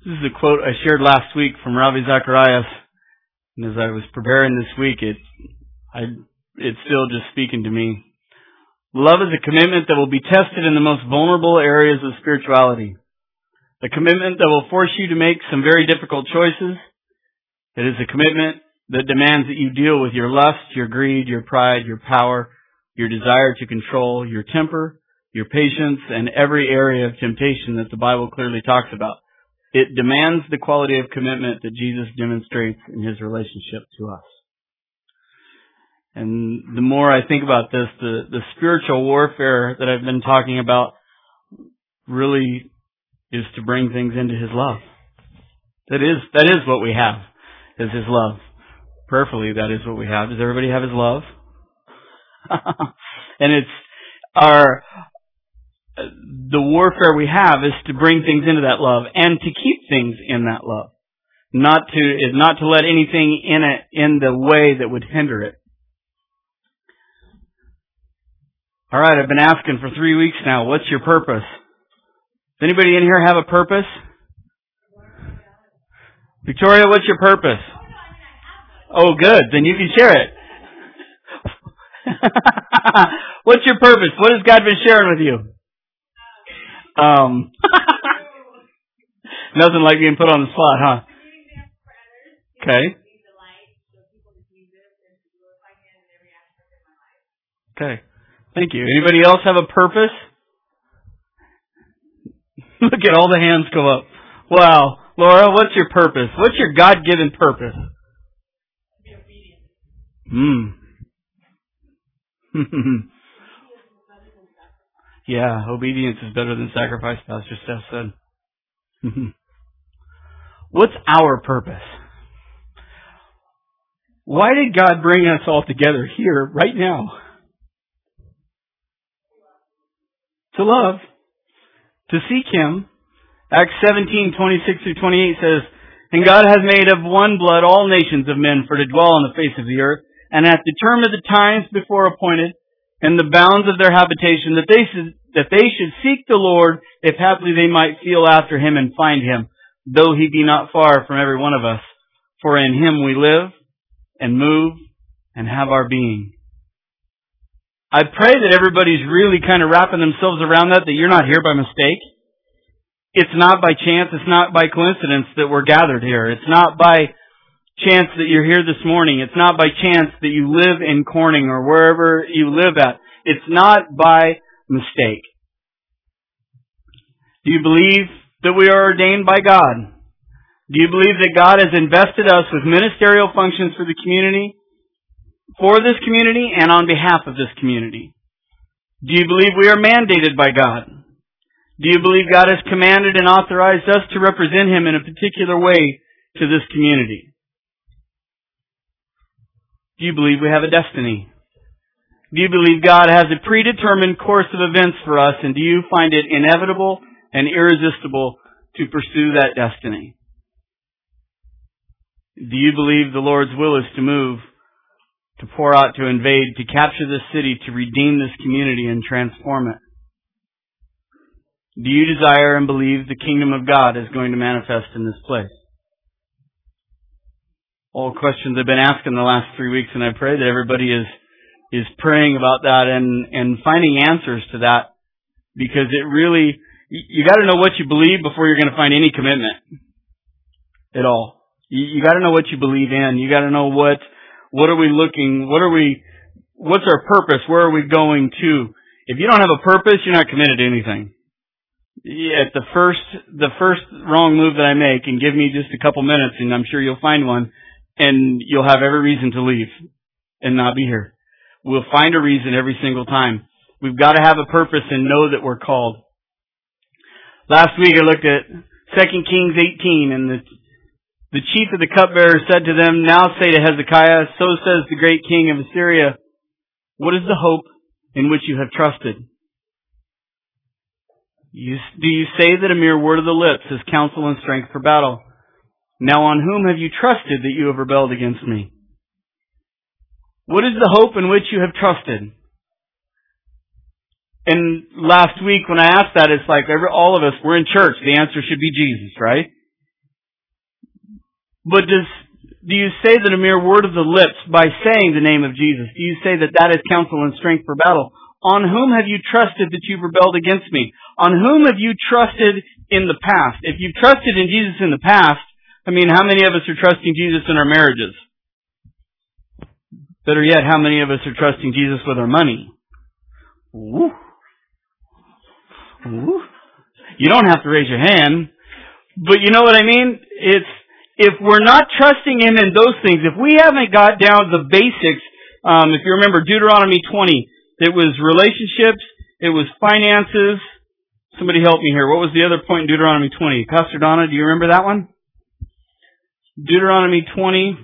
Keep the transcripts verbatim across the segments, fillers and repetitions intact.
This is a quote I shared last week from Ravi Zacharias, and as I was preparing this week, it, I, it's still just speaking to me. Love is a commitment that will be tested in the most vulnerable areas of spirituality. A commitment that will force you to make some very difficult choices. It is a commitment that demands that you deal with your lust, your greed, your pride, your power, your desire to control, your temper, your patience, and every area of temptation that the Bible clearly talks about. It demands the quality of commitment that Jesus demonstrates in His relationship to us. And the more I think about this, the, the spiritual warfare that I've been talking about really is to bring things into His love. That is, that is what we have, is His love. Prayerfully, that is what we have. Does everybody have His love? And it's our, the warfare we have is to bring things into that love and to keep things in that love. Not to, is not to let anything in it, in the way that would hinder it. Alright, I've been asking for three weeks now, what's your purpose? Does anybody in here have a purpose? Victoria, what's your purpose? Oh, good. Then you can share it. What's your purpose? What has God been sharing with you? Um, nothing like being put on the spot, huh? Okay. Okay. Thank you. Anybody else have a purpose? Look at all the hands go up. Wow. Laura, what's your purpose? What's your God-given purpose? Be obedient. Hmm. Yeah, obedience is better than sacrifice, Pastor Steph said. What's our purpose? Why did God bring us all together here right now? To love. To seek Him. Acts seventeen, twenty-six through twenty-eight says, And God has made of one blood all nations of men for to dwell on the face of the earth, and hath determined the times before appointed, and the bounds of their habitation, that they should, that they should seek the Lord, if haply they might feel after Him and find Him, though He be not far from every one of us. For in Him we live, and move, and have our being. I pray that everybody's really kind of wrapping themselves around that, that you're not here by mistake. It's not by chance, it's not by coincidence that we're gathered here. It's not by chance that you're here this morning. It's not by chance that you live in Corning or wherever you live at. It's not by mistake. Do you believe that we are ordained by God? Do you believe that God has invested us with ministerial functions for the community, for this community, and on behalf of this community? Do you believe we are mandated by God? Do you believe God has commanded and authorized us to represent Him in a particular way to this community? Do you believe we have a destiny? Do you believe God has a predetermined course of events for us, and do you find it inevitable and irresistible to pursue that destiny? Do you believe the Lord's will is to move, to pour out, to invade, to capture this city, to redeem this community and transform it? Do you desire and believe the kingdom of God is going to manifest in this place? All questions I've been asking the last three weeks, and I pray that everybody is is praying about that and, and finding answers to that, because it really, you got to know what you believe before you're going to find any commitment at all. You, you got to know what you believe in. You got to know what what are we looking, what are we, what's our purpose? Where are we going to? If you don't have a purpose, you're not committed to anything. Yeah, the first, the first wrong move that I make, and give me just a couple minutes, and I'm sure you'll find one, and you'll have every reason to leave and not be here. We'll find a reason every single time. We've got to have a purpose and know that we're called. Last week I looked at Second Kings eighteen, and the the chief of the cupbearers said to them, Now say to Hezekiah, So says the great king of Assyria, What is the hope in which you have trusted? You, do you say that a mere word of the lips is counsel and strength for battle? Now on whom have you trusted that you have rebelled against me? What is the hope in which you have trusted? And last week when I asked that, it's like every, all of us, we're in church. The answer should be Jesus, right? But does do you say that a mere word of the lips by saying the name of Jesus? Do you say that that is counsel and strength for battle? On whom have you trusted that you've rebelled against me? On whom have you trusted in the past? If you've trusted in Jesus in the past, I mean, how many of us are trusting Jesus in our marriages? Better yet, how many of us are trusting Jesus with our money? Ooh. Ooh. You don't have to raise your hand, but you know what I mean? It's if we're not trusting Him in those things, if we haven't got down the basics, um, if you remember Deuteronomy twenty, it was relationships, it was finances. Somebody help me here. What was the other point in Deuteronomy twenty? Pastor Donna, do you remember that one? Deuteronomy twenty.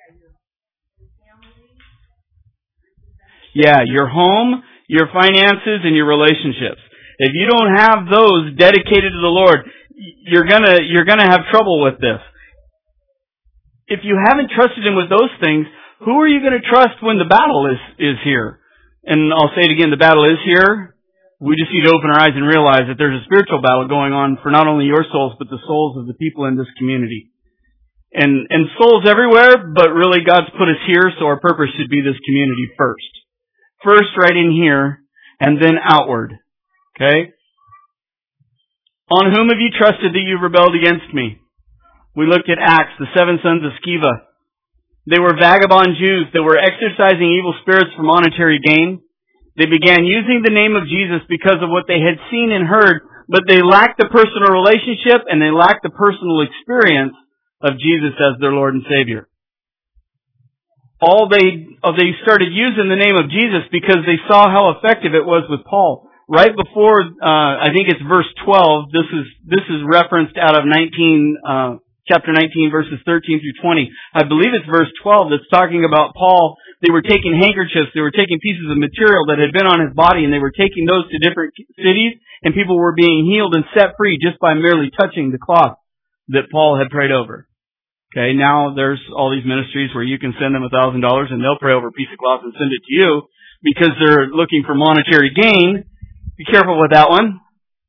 Yeah, your home, your finances, and your relationships. If you don't have those dedicated to the Lord, you're gonna you're gonna have trouble with this. If you haven't trusted Him with those things, who are you going to trust when the battle is is here? And I'll say it again: the battle is here. We just need to open our eyes and realize that there's a spiritual battle going on for not only your souls, but the souls of the people in this community. And and souls everywhere, but really God's put us here, so our purpose should be this community first. First right in here, and then outward. Okay? On whom have you trusted that you've rebelled against me? We looked at Acts, the seven sons of Sceva. They were vagabond Jews that were exercising evil spirits for monetary gain. They began using the name of Jesus because of what they had seen and heard, but they lacked the personal relationship and they lacked the personal experience of Jesus as their Lord and Savior. All they, oh, they started using the name of Jesus because they saw how effective it was with Paul. Right before, uh, I think it's verse twelve, this is, this is referenced out of nineteen, uh, chapter nineteen, verses thirteen through twenty. I believe it's verse twelve that's talking about Paul. They were taking handkerchiefs, they were taking pieces of material that had been on his body, and they were taking those to different cities, and people were being healed and set free just by merely touching the cloth that Paul had prayed over. Okay, now there's all these ministries where you can send them a thousand dollars and they'll pray over a piece of cloth and send it to you because they're looking for monetary gain. Be careful with that one.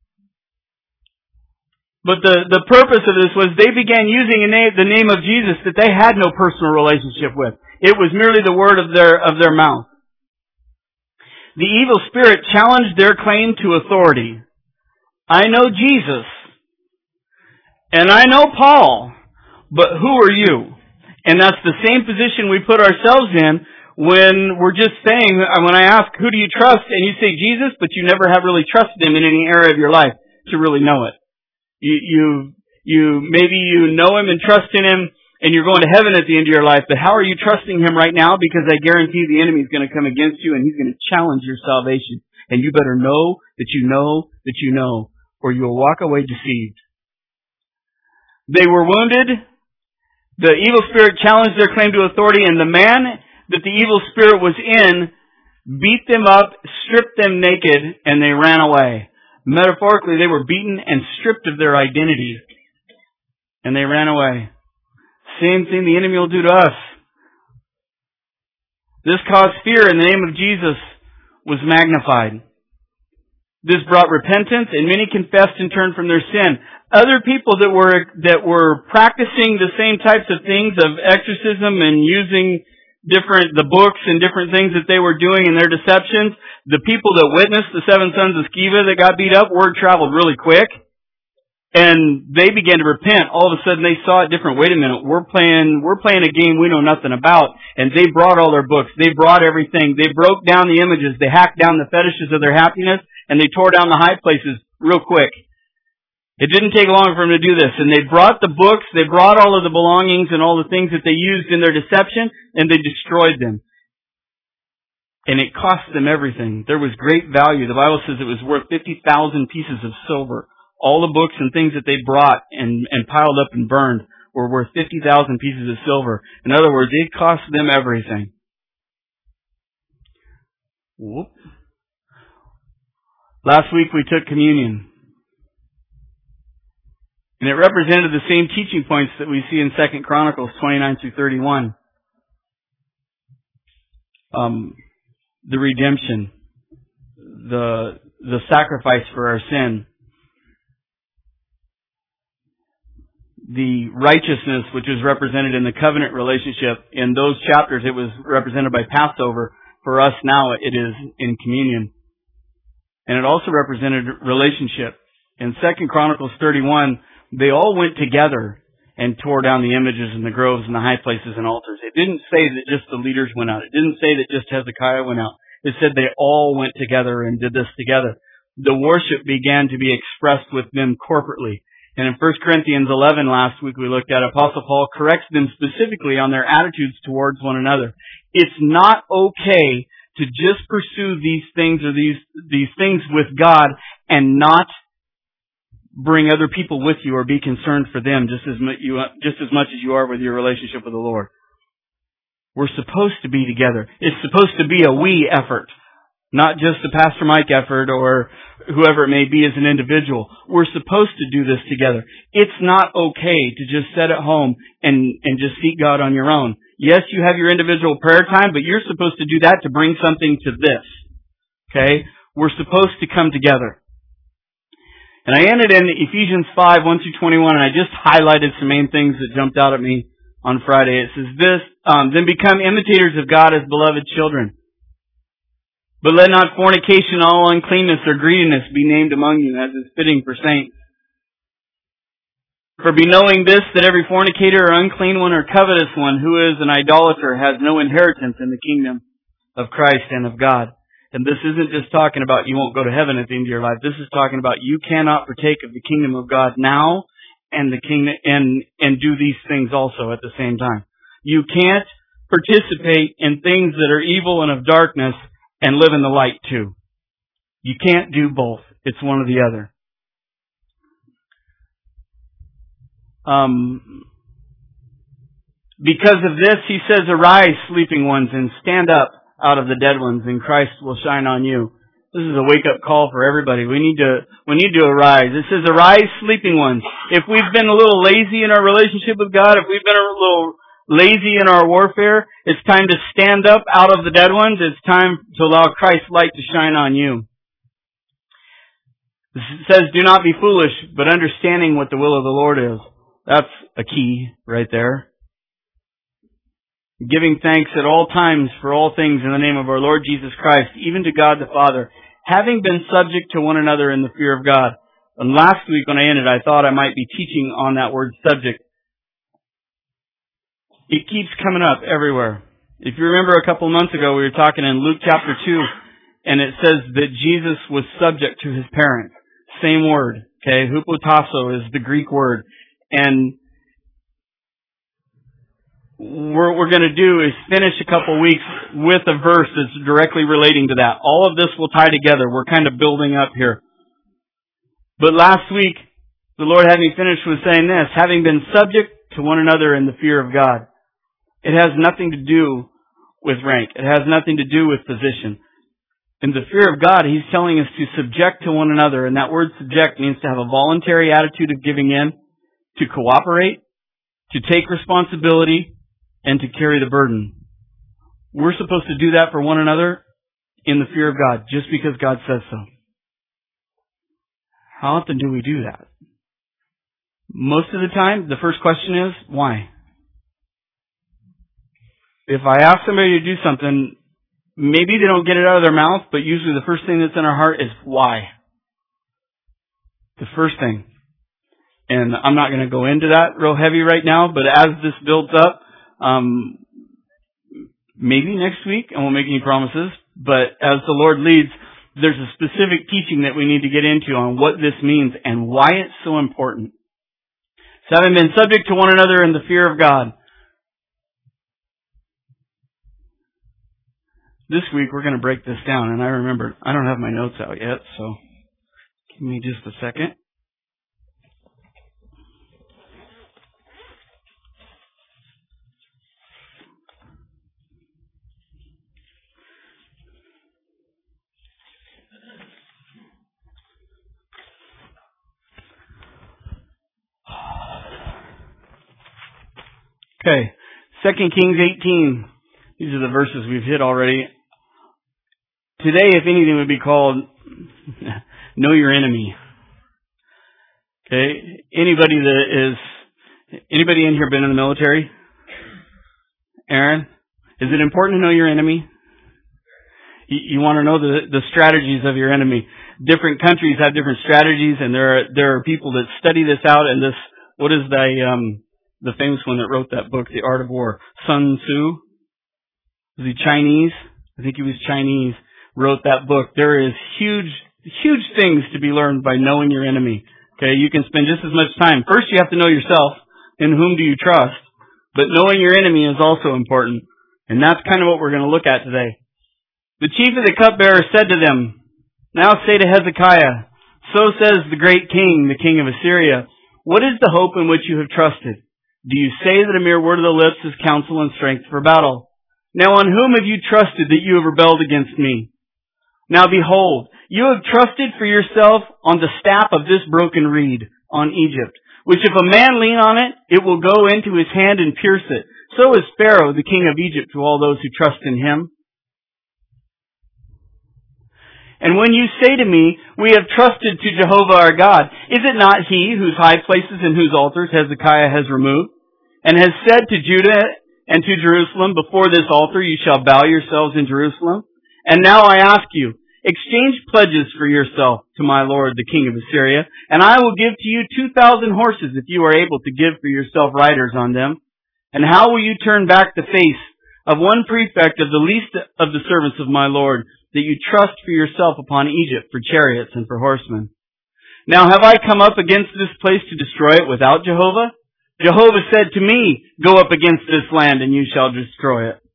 But the, the purpose of this was they began using a name, the name of Jesus that they had no personal relationship with. It was merely the word of their, of their mouth. The evil spirit challenged their claim to authority. I know Jesus, and I know Paul, but who are you? And that's the same position we put ourselves in when we're just saying, when I ask, who do you trust? And you say Jesus, but you never have really trusted Him in any area of your life to really know it. You, you, you, maybe you know Him and trust in Him and you're going to heaven at the end of your life, but how are you trusting Him right now? Because I guarantee the enemy is going to come against you and he's going to challenge your salvation. And you better know that you know that you know, or you will walk away deceived. They were wounded. The evil spirit challenged their claim to authority, and the man that the evil spirit was in beat them up, stripped them naked, and they ran away. Metaphorically, they were beaten and stripped of their identity, and they ran away. Same thing the enemy will do to us. This caused fear, and the name of Jesus was magnified. This brought repentance, and many confessed and turned from their sin. Other people that were that were practicing the same types of things of exorcism and using different the books and different things that they were doing in their deceptions, the people that witnessed the seven sons of Sceva that got beat up, word traveled really quick. And they began to repent. All of a sudden they saw it different. Wait a minute, we're playing we're playing a game we know nothing about. And they brought all their books. They brought everything. They broke down the images. They hacked down the fetishes of their happiness. And they tore down the high places real quick. It didn't take long for them to do this. And they brought the books. They brought all of the belongings and all the things that they used in their deception. And they destroyed them. And it cost them everything. There was great value. The Bible says it was worth fifty thousand pieces of silver. All the books and things that they brought and, and piled up and burned were worth fifty thousand pieces of silver. In other words, it cost them everything. Whoop. Last week we took communion. And it represented the same teaching points that we see in Second Chronicles twenty-nine through thirty-one. Um, the redemption. The, the sacrifice for our sin. the righteousness which was represented in the covenant relationship. In those chapters, it was represented by Passover. For us now, it is in communion. And it also represented relationship. In Second Chronicles thirty-one, they all went together and tore down the images and the groves and the high places and altars. It didn't say that just the leaders went out. It didn't say that just Hezekiah went out. It said they all went together and did this together. The worship began to be expressed with them corporately. And in First Corinthians eleven last week we looked at, Apostle Paul corrects them specifically on their attitudes towards one another. It's not okay to just pursue these things or these these things with God and not bring other people with you or be concerned for them just as much you just as much as you are with your relationship with the Lord. We're supposed to be together. It's supposed to be a we effort, not just a Pastor Mike effort or whoever it may be as an individual. We're supposed to do this together. It's not okay to just sit at home and and just seek God on your own. Yes, you have your individual prayer time, but you're supposed to do that to bring something to this. Okay? We're supposed to come together. And I ended in Ephesians five, one through twenty-one, and I just highlighted some main things that jumped out at me on Friday. It says this, um, then become imitators of God as beloved children. But let not fornication, all uncleanness, or greediness be named among you, as is fitting for saints. For be knowing this, that every fornicator or unclean one or covetous one who is an idolater has no inheritance in the kingdom of Christ and of God. And this isn't just talking about you won't go to heaven at the end of your life. This is talking about you cannot partake of the kingdom of God now and the kingdom and and do these things also at the same time. You can't participate in things that are evil and of darkness and live in the light too. You can't do both. It's one or the other. Um, because of this, he says, arise, sleeping ones, and stand up out of the dead ones, and Christ will shine on you. This is a wake-up call for everybody. We need to we need to arise. It says, arise, sleeping ones. If we've been a little lazy in our relationship with God, if we've been a little lazy in our warfare, it's time to stand up out of the dead ones. It's time to allow Christ's light to shine on you. It says, do not be foolish, but understanding what the will of the Lord is. That's a key right there. Giving thanks at all times for all things in the name of our Lord Jesus Christ, even to God the Father, having been subject to one another in the fear of God. And last week when I ended, I thought I might be teaching on that word subject. It keeps coming up everywhere. If you remember a couple of months ago, we were talking in Luke chapter two, and it says that Jesus was subject to his parents. Same word, okay? Hupotasso is the Greek word. And what we're going to do is finish a couple weeks with a verse that's directly relating to that. All of this will tie together. We're kind of building up here. But last week, the Lord had me finish with saying this, having been subject to one another in the fear of God. It has nothing to do with rank. It has nothing to do with position. In the fear of God, He's telling us to subject to one another, and that word subject means to have a voluntary attitude of giving in, to cooperate, to take responsibility, and to carry the burden. We're supposed to do that for one another in the fear of God, just because God says so. How often do we do that? Most of the time, the first question is, why? If I ask somebody to do something, maybe they don't get it out of their mouth, but usually the first thing that's in our heart is, why? The first thing. And I'm not going to go into that real heavy right now, but as this builds up, Um, maybe next week, I won't make any promises, but as the Lord leads, there's a specific teaching that we need to get into on what this means and why it's so important. So having been subject to one another in the fear of God. This week we're going to break this down, and I remembered, I don't have my notes out yet, so give me just a second. Okay, Second Kings eighteen. These are the verses we've hit already. Today, if anything, would be called Know Your Enemy. Okay, anybody that is Anybody in here been in the military? Aaron? Is it important to know your enemy? You, you want to know the, the strategies of your enemy. Different countries have different strategies, and there are, there are people that study this out, and this, what is the, um, the famous one that wrote that book, The Art of War? Sun Tzu? Was he Chinese? I think he was Chinese. Wrote that book. There is huge, huge things to be learned by knowing your enemy. Okay, you can spend just as much time. First, you have to know yourself. In whom do you trust? But knowing your enemy is also important. And that's kind of what we're going to look at today. The chief of the cupbearer said to them, "Now say to Hezekiah, so says the great king, the king of Assyria, what is the hope in which you have trusted? Do you say that a mere word of the lips is counsel and strength for battle? Now on whom have you trusted that you have rebelled against me? Now behold, you have trusted for yourself on the staff of this broken reed, on Egypt, which if a man lean on it, it will go into his hand and pierce it. So is Pharaoh, the king of Egypt, to all those who trust in him. And when you say to me, we have trusted to Jehovah our God, is it not he whose high places and whose altars Hezekiah has removed, and has said to Judah and to Jerusalem, before this altar you shall bow yourselves in Jerusalem? And now I ask you, exchange pledges for yourself to my lord, the king of Assyria, and I will give to you two thousand horses if you are able to give for yourself riders on them. And how will you turn back the face of one prefect of the least of the servants of my lord, that you trust for yourself upon Egypt for chariots and for horsemen? Now have I come up against this place to destroy it without Jehovah? Jehovah said to me, go up against this land and you shall destroy it.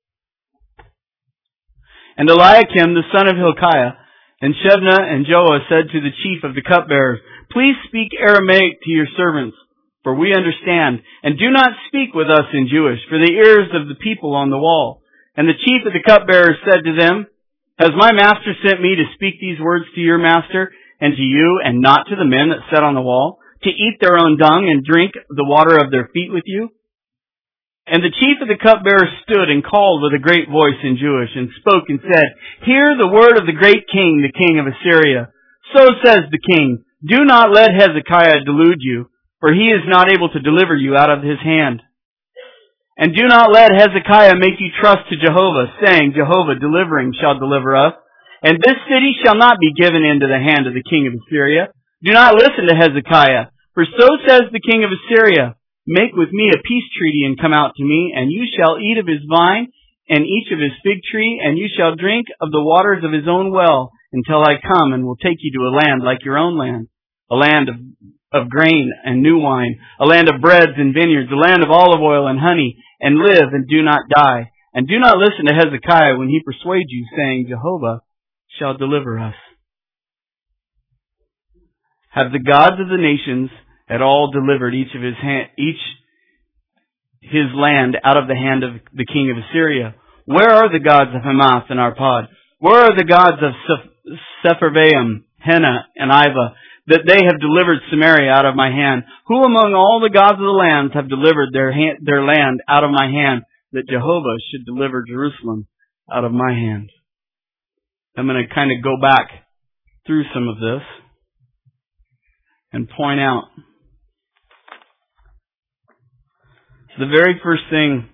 And Eliakim, the son of Hilkiah, and Shebna and Joah said to the chief of the cupbearers, please speak Aramaic to your servants, for we understand, and do not speak with us in Jewish, for the ears of the people on the wall. And the chief of the cupbearers said to them, has my master sent me to speak these words to your master and to you, and not to the men that sat on the wall, to eat their own dung and drink the water of their feet with you? And the chief of the cupbearers stood and called with a great voice in Jewish, and spoke and said, hear the word of the great king, the king of Assyria. So says the king, do not let Hezekiah delude you, for he is not able to deliver you out of his hand. And do not let Hezekiah make you trust to Jehovah, saying, Jehovah delivering shall deliver us, and this city shall not be given into the hand of the king of Assyria. Do not listen to Hezekiah, for so says the king of Assyria, make with me a peace treaty and come out to me, and you shall eat of his vine and each of his fig tree, and you shall drink of the waters of his own well, until I come and will take you to a land like your own land, a land of, of grain and new wine, a land of breads and vineyards, a land of olive oil and honey, and live and do not die. And do not listen to Hezekiah when he persuades you, saying, Jehovah shall deliver us. Have the gods of the nations at all delivered each of his hand, each his land out of the hand of the king of Assyria? Where are the gods of Hamath and Arpad? Where are the gods of Sepharvaim, Hena, and Iva, that they have delivered Samaria out of my hand? Who among all the gods of the lands have delivered their hand, their land out of my hand, that Jehovah should deliver Jerusalem out of my hand? I'm going to kind of go back through some of this and point out the very first thing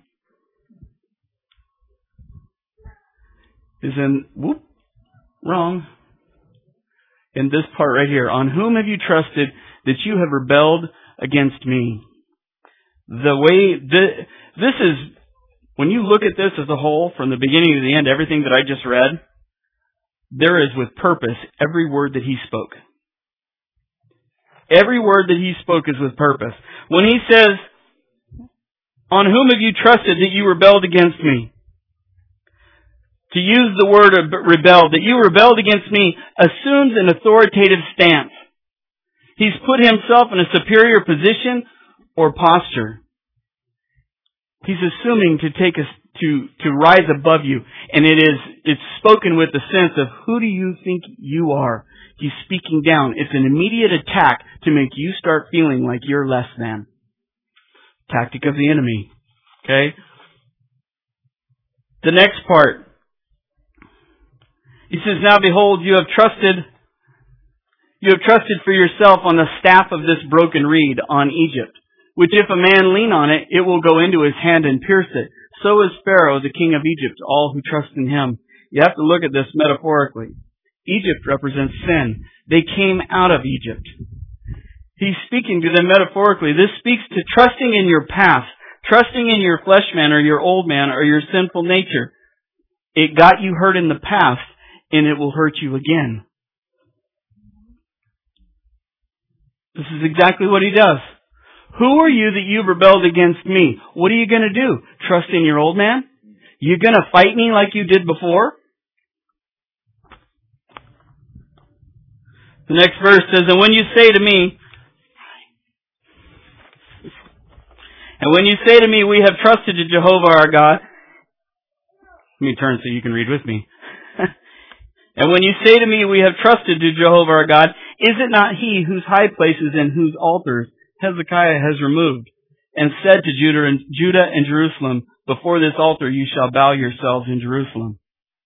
is in, whoop, wrong, in this part right here. On whom have you trusted that you have rebelled against me? The way, the, this is, when you look at this as a whole, from the beginning to the end, everything that I just read, there is with purpose every word that he spoke. Every word that he spoke is with purpose. When he says, on whom have you trusted that you rebelled against me? To use the word rebelled, that you rebelled against me, assumes an authoritative stance. He's put himself in a superior position or posture. He's assuming to take us to, to rise above you. And it is, it's spoken with the sense of, who do you think you are? He's speaking down. It's an immediate attack to make you start feeling like you're less than. Tactic of the enemy. Okay? The next part. He says, now behold, you have trusted, you have trusted for yourself on the staff of this broken reed on Egypt, which if a man lean on it, it will go into his hand and pierce it. So is Pharaoh, the king of Egypt, all who trust in him. You have to look at this metaphorically. Egypt represents sin. They came out of Egypt. He's speaking to them metaphorically. This speaks to trusting in your past, trusting in your flesh man or your old man or your sinful nature. It got you hurt in the past, and it will hurt you again. This is exactly what he does. Who are you that you've rebelled against me? What are you going to do? Trust in your old man? You going to fight me like you did before? The next verse says, And when you say to me, And when you say to me, we have trusted in Jehovah our God. Let me turn so you can read with me. And when you say to me, we have trusted to Jehovah our God, is it not he whose high places and whose altars Hezekiah has removed, and said to Judah and, Judah and Jerusalem, before this altar you shall bow yourselves in Jerusalem?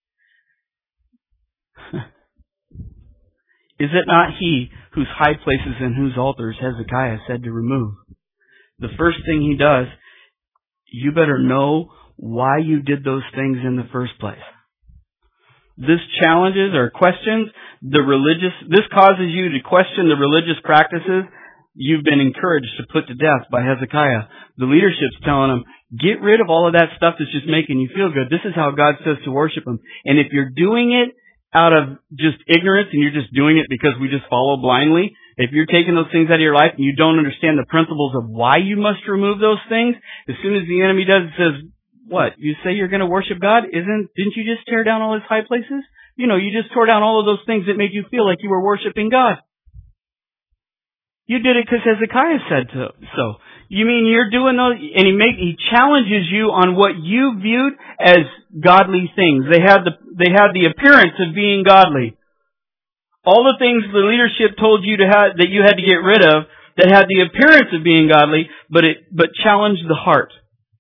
Is it not he whose high places and whose altars Hezekiah said to remove? The first thing he does, you better know why you did those things in the first place. This challenges or questions the religious, this causes you to question the religious practices you've been encouraged to put to death by Hezekiah. The leadership's telling him, get rid of all of that stuff that's just making you feel good. This is how God says to worship him. And if you're doing it out of just ignorance and you're just doing it because we just follow blindly, if you're taking those things out of your life and you don't understand the principles of why you must remove those things, as soon as the enemy does, it says, what? You say you're going to worship God? Isn't, didn't you just tear down all his high places? You know, you just tore down all of those things that made you feel like you were worshiping God. You did it because Hezekiah said to, so. You mean you're doing those, and he make, he challenges you on what you viewed as godly things. They had the, they had the appearance of being godly. All the things the leadership told you to have, that you had to get rid of, that had the appearance of being godly, but it, but challenged the heart.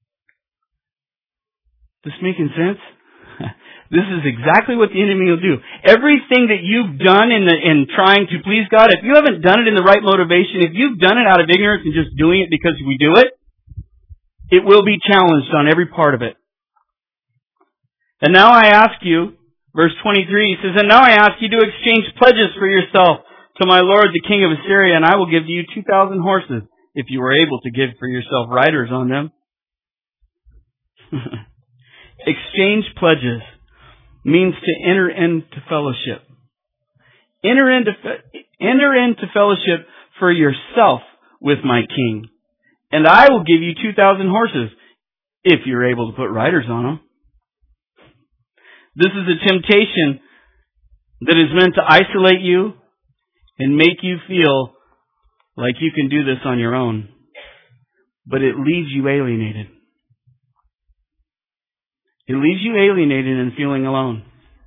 This making sense? This is exactly what the enemy will do. Everything that you've done in the, in trying to please God, if you haven't done it in the right motivation, if you've done it out of ignorance and just doing it because we do it, it will be challenged on every part of it. And now I ask you, verse twenty-three, he says, And now I ask you to exchange pledges for yourself to my lord the king of Assyria, and I will give you two thousand horses, if you are able to give for yourself riders on them. Exchange pledges means to enter into fellowship. Enter into, enter into fellowship for yourself with my king. And I will give you two thousand horses, if you're able to put riders on them. This is a temptation that is meant to isolate you and make you feel like you can do this on your own. But it leaves you alienated. It leaves you alienated and feeling alone.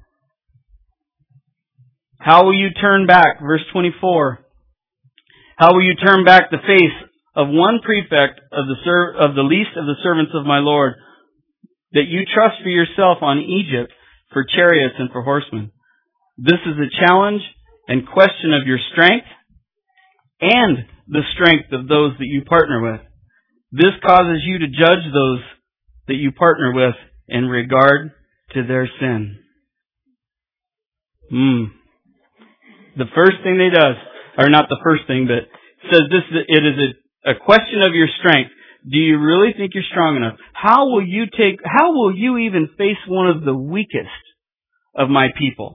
How will you turn back? Verse twenty-four. How will you turn back the face of one prefect of the ser- of the least of the servants of my Lord, that you trust for yourself on Egypt for chariots and for horsemen? This is a challenge and question of your strength and the strength of those that you partner with. This causes you to judge those that you partner with in regard to their sin. Hmm. The first thing they does, or not the first thing, but says this, it is a, a question of your strength. Do you really think you're strong enough? How will you take, how will you even face one of the weakest of my people?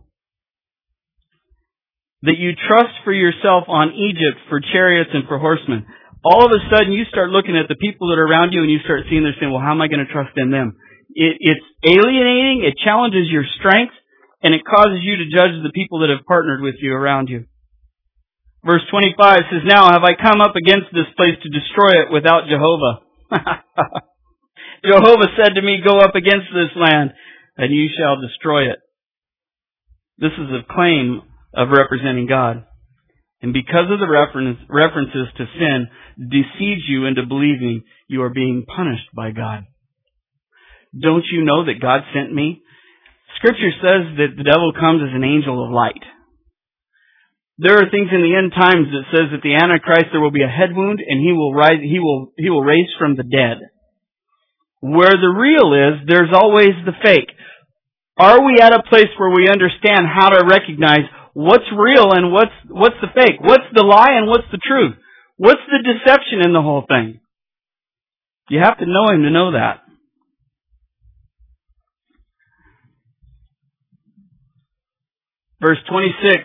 That you trust for yourself on Egypt for chariots and for horsemen. All of a sudden you start looking at the people that are around you and you start seeing, they're saying, well, how am I going to trust in them? It, it's alienating, it challenges your strength, and it causes you to judge the people that have partnered with you around you. Verse twenty-five says, Now have I come up against this place to destroy it without Jehovah. Jehovah said to me, Go up against this land, and you shall destroy it. This is a claim of representing God. And because of the reference, references to sin, deceives you into believing you are being punished by God. Don't you know that God sent me? Scripture says that the devil comes as an angel of light. There are things in the end times that says that the Antichrist, there will be a head wound and he will rise, he will, he will raise from the dead. Where the real is, there's always the fake. Are we at a place where we understand how to recognize what's real and what's, what's the fake? What's the lie and what's the truth? What's the deception in the whole thing? You have to know Him to know that. Verse twenty-six.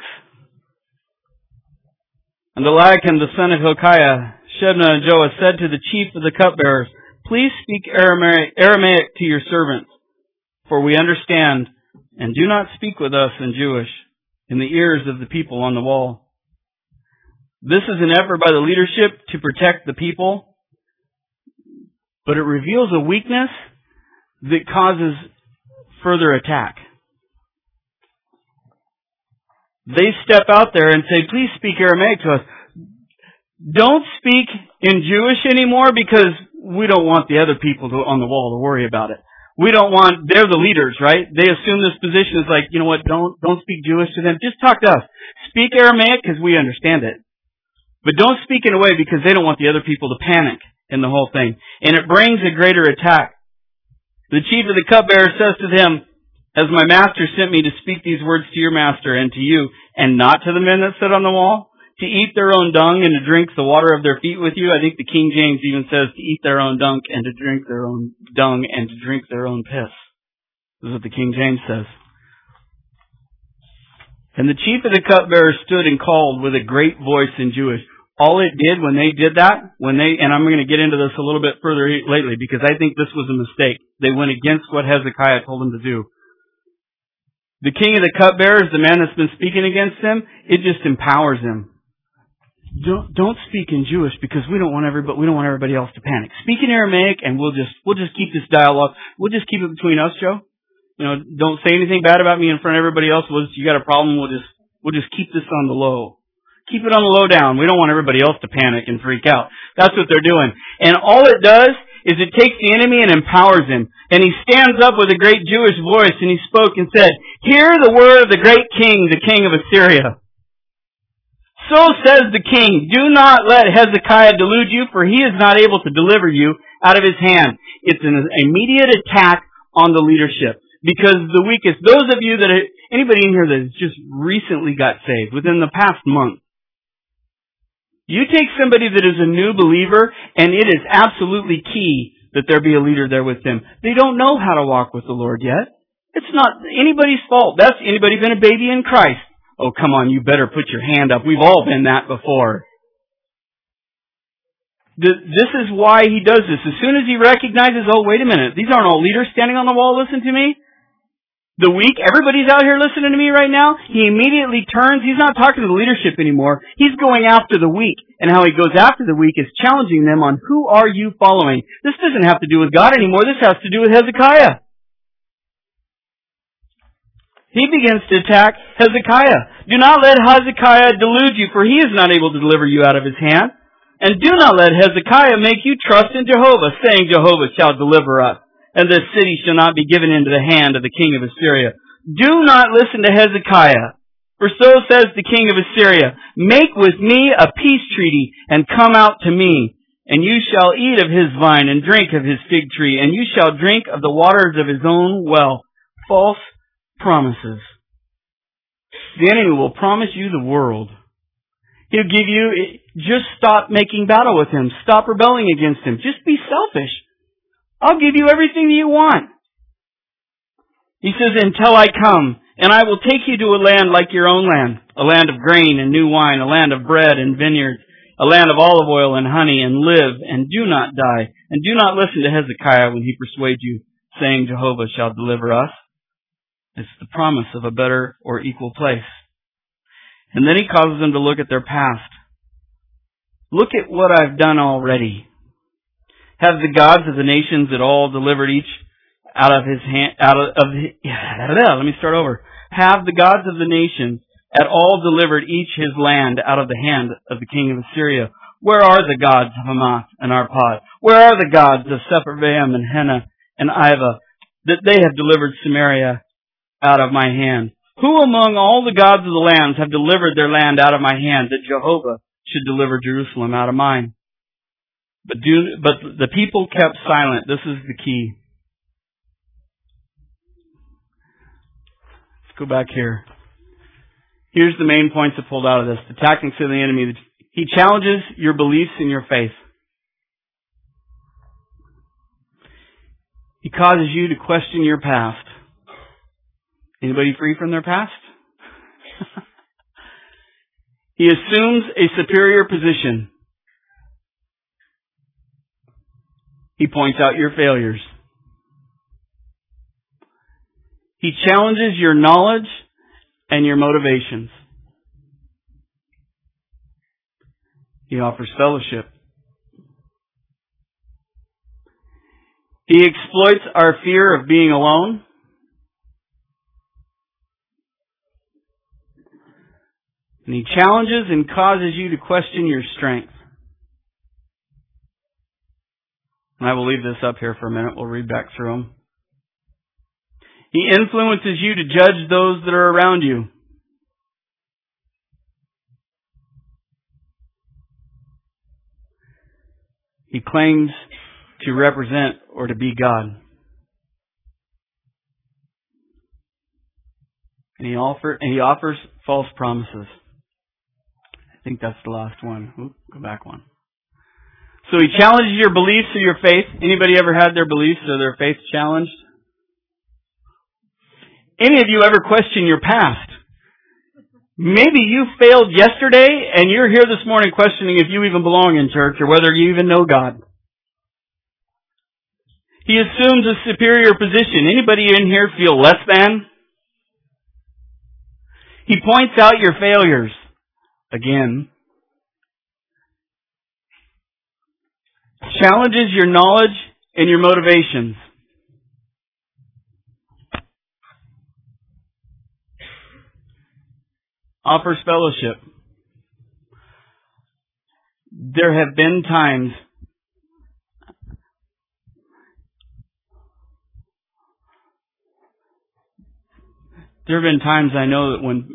And Eliakim, the son of Hilkiah, Shebna, and Joah said to the chief of the cupbearers, please speak Aramaic, Aramaic to your servants, for we understand, and do not speak with us in Jewish, in the ears of the people on the wall. This is an effort by the leadership to protect the people, but it reveals a weakness that causes further attack. They step out there and say, please speak Aramaic to us. Don't speak in Jewish anymore because we don't want the other people to, on the wall to worry about it. We don't want, they're the leaders, right? They assume this position is like, you know what, don't, don't speak Jewish to them. Just talk to us. Speak Aramaic because we understand it. But don't speak in a way because they don't want the other people to panic in the whole thing. And it brings a greater attack. The chief of the cupbearer says to them, has my master sent me to speak these words to your master and to you, and not to the men that sit on the wall? To eat their own dung and to drink the water of their feet with you? I think the King James even says to eat their own dung and to drink their own dung and to drink their own piss. This is what the King James says. And the chief of the cupbearers stood and called with a great voice in Jewish. All it did when they did that, when they, and I'm going to get into this a little bit further lately because I think this was a mistake. They went against what Hezekiah told them to do. The king of the cupbearers, the man that's been speaking against them, it just empowers him. Don't, don't speak in Jewish because we don't want everybody, we don't want everybody else to panic. Speak in Aramaic and we'll just, we'll just keep this dialogue. We'll just keep it between us, Joe. You know, don't say anything bad about me in front of everybody else. We'll just, you got a problem, we'll just, we'll just keep this on the low. Keep it on the low down. We don't want everybody else to panic and freak out. That's what they're doing. And all it does is it takes the enemy and empowers him. And he stands up with a great Jewish voice and he spoke and said, hear the word of the great king, the king of Assyria. So says the king, do not let Hezekiah delude you, for he is not able to deliver you out of his hand. It's an immediate attack on the leadership. Because the weakest, those of you that, are, anybody in here that has just recently got saved within the past month, you take somebody that is a new believer, and it is absolutely key that there be a leader there with them. They don't know how to walk with the Lord yet. It's not anybody's fault. That's anybody been a baby in Christ. Oh, come on, you better put your hand up. We've all been that before. This is why he does this. As soon as he recognizes, oh, wait a minute, these aren't all leaders standing on the wall, listen to me. The weak, everybody's out here listening to me right now. He immediately turns. He's not talking to the leadership anymore. He's going after the weak. And how he goes after the weak is challenging them on who are you following. This doesn't have to do with God anymore. This has to do with Hezekiah. He begins to attack Hezekiah. Do not let Hezekiah delude you, for he is not able to deliver you out of his hand. And do not let Hezekiah make you trust in Jehovah, saying, Jehovah shall deliver us, and this city shall not be given into the hand of the king of Assyria. Do not listen to Hezekiah, for so says the king of Assyria, make with me a peace treaty, and come out to me, and you shall eat of his vine, and drink of his fig tree, and you shall drink of the waters of his own well. False promises. The enemy will promise you the world. He'll give you, just stop making battle with him. Stop rebelling against him. Just be selfish. I'll give you everything you want. He says, until I come, and I will take you to a land like your own land, a land of grain and new wine, a land of bread and vineyards, a land of olive oil and honey, and live, and do not die. And do not listen to Hezekiah when he persuades you, saying, Jehovah shall deliver us. It's the promise of a better or equal place. And then he causes them to look at their past. Look at what I've done already. Have the gods of the nations at all delivered each out of his hand, out of, of his, let me start over. Have the gods of the nations at all delivered each his land out of the hand of the king of Assyria? Where are the gods of Hamath and Arpad? Where are the gods of Sepharvaim and Hena and Iva, that they have delivered Samaria out of my hand? Who among all the gods of the lands have delivered their land out of my hand, that Jehovah should deliver Jerusalem out of mine? But do, but the people kept silent. This is the key. Let's go back here. Here's the main points I pulled out of this. The tactics of the enemy. He challenges your beliefs and your faith. He causes you to question your past. Anybody free from their past? He assumes a superior position. He points out your failures. He challenges your knowledge and your motivations. He offers fellowship. He exploits our fear of being alone. And he challenges and causes you to question your strength. And I will leave this up here for a minute. We'll read back through them. He influences you to judge those that are around you. He claims to represent or to be God. And he offer and he offers false promises. I think that's the last one. Oop, go back one. So he challenges your beliefs or your faith. Anybody ever had their beliefs or their faith challenged? Any of you ever question your past? Maybe you failed yesterday and you're here this morning questioning if you even belong in church or whether you even know God. He assumes a superior position. Anybody in here feel less than? He points out your failures. Again. Challenges your knowledge and your motivations. Offers fellowship. There have been times There have been times I know that when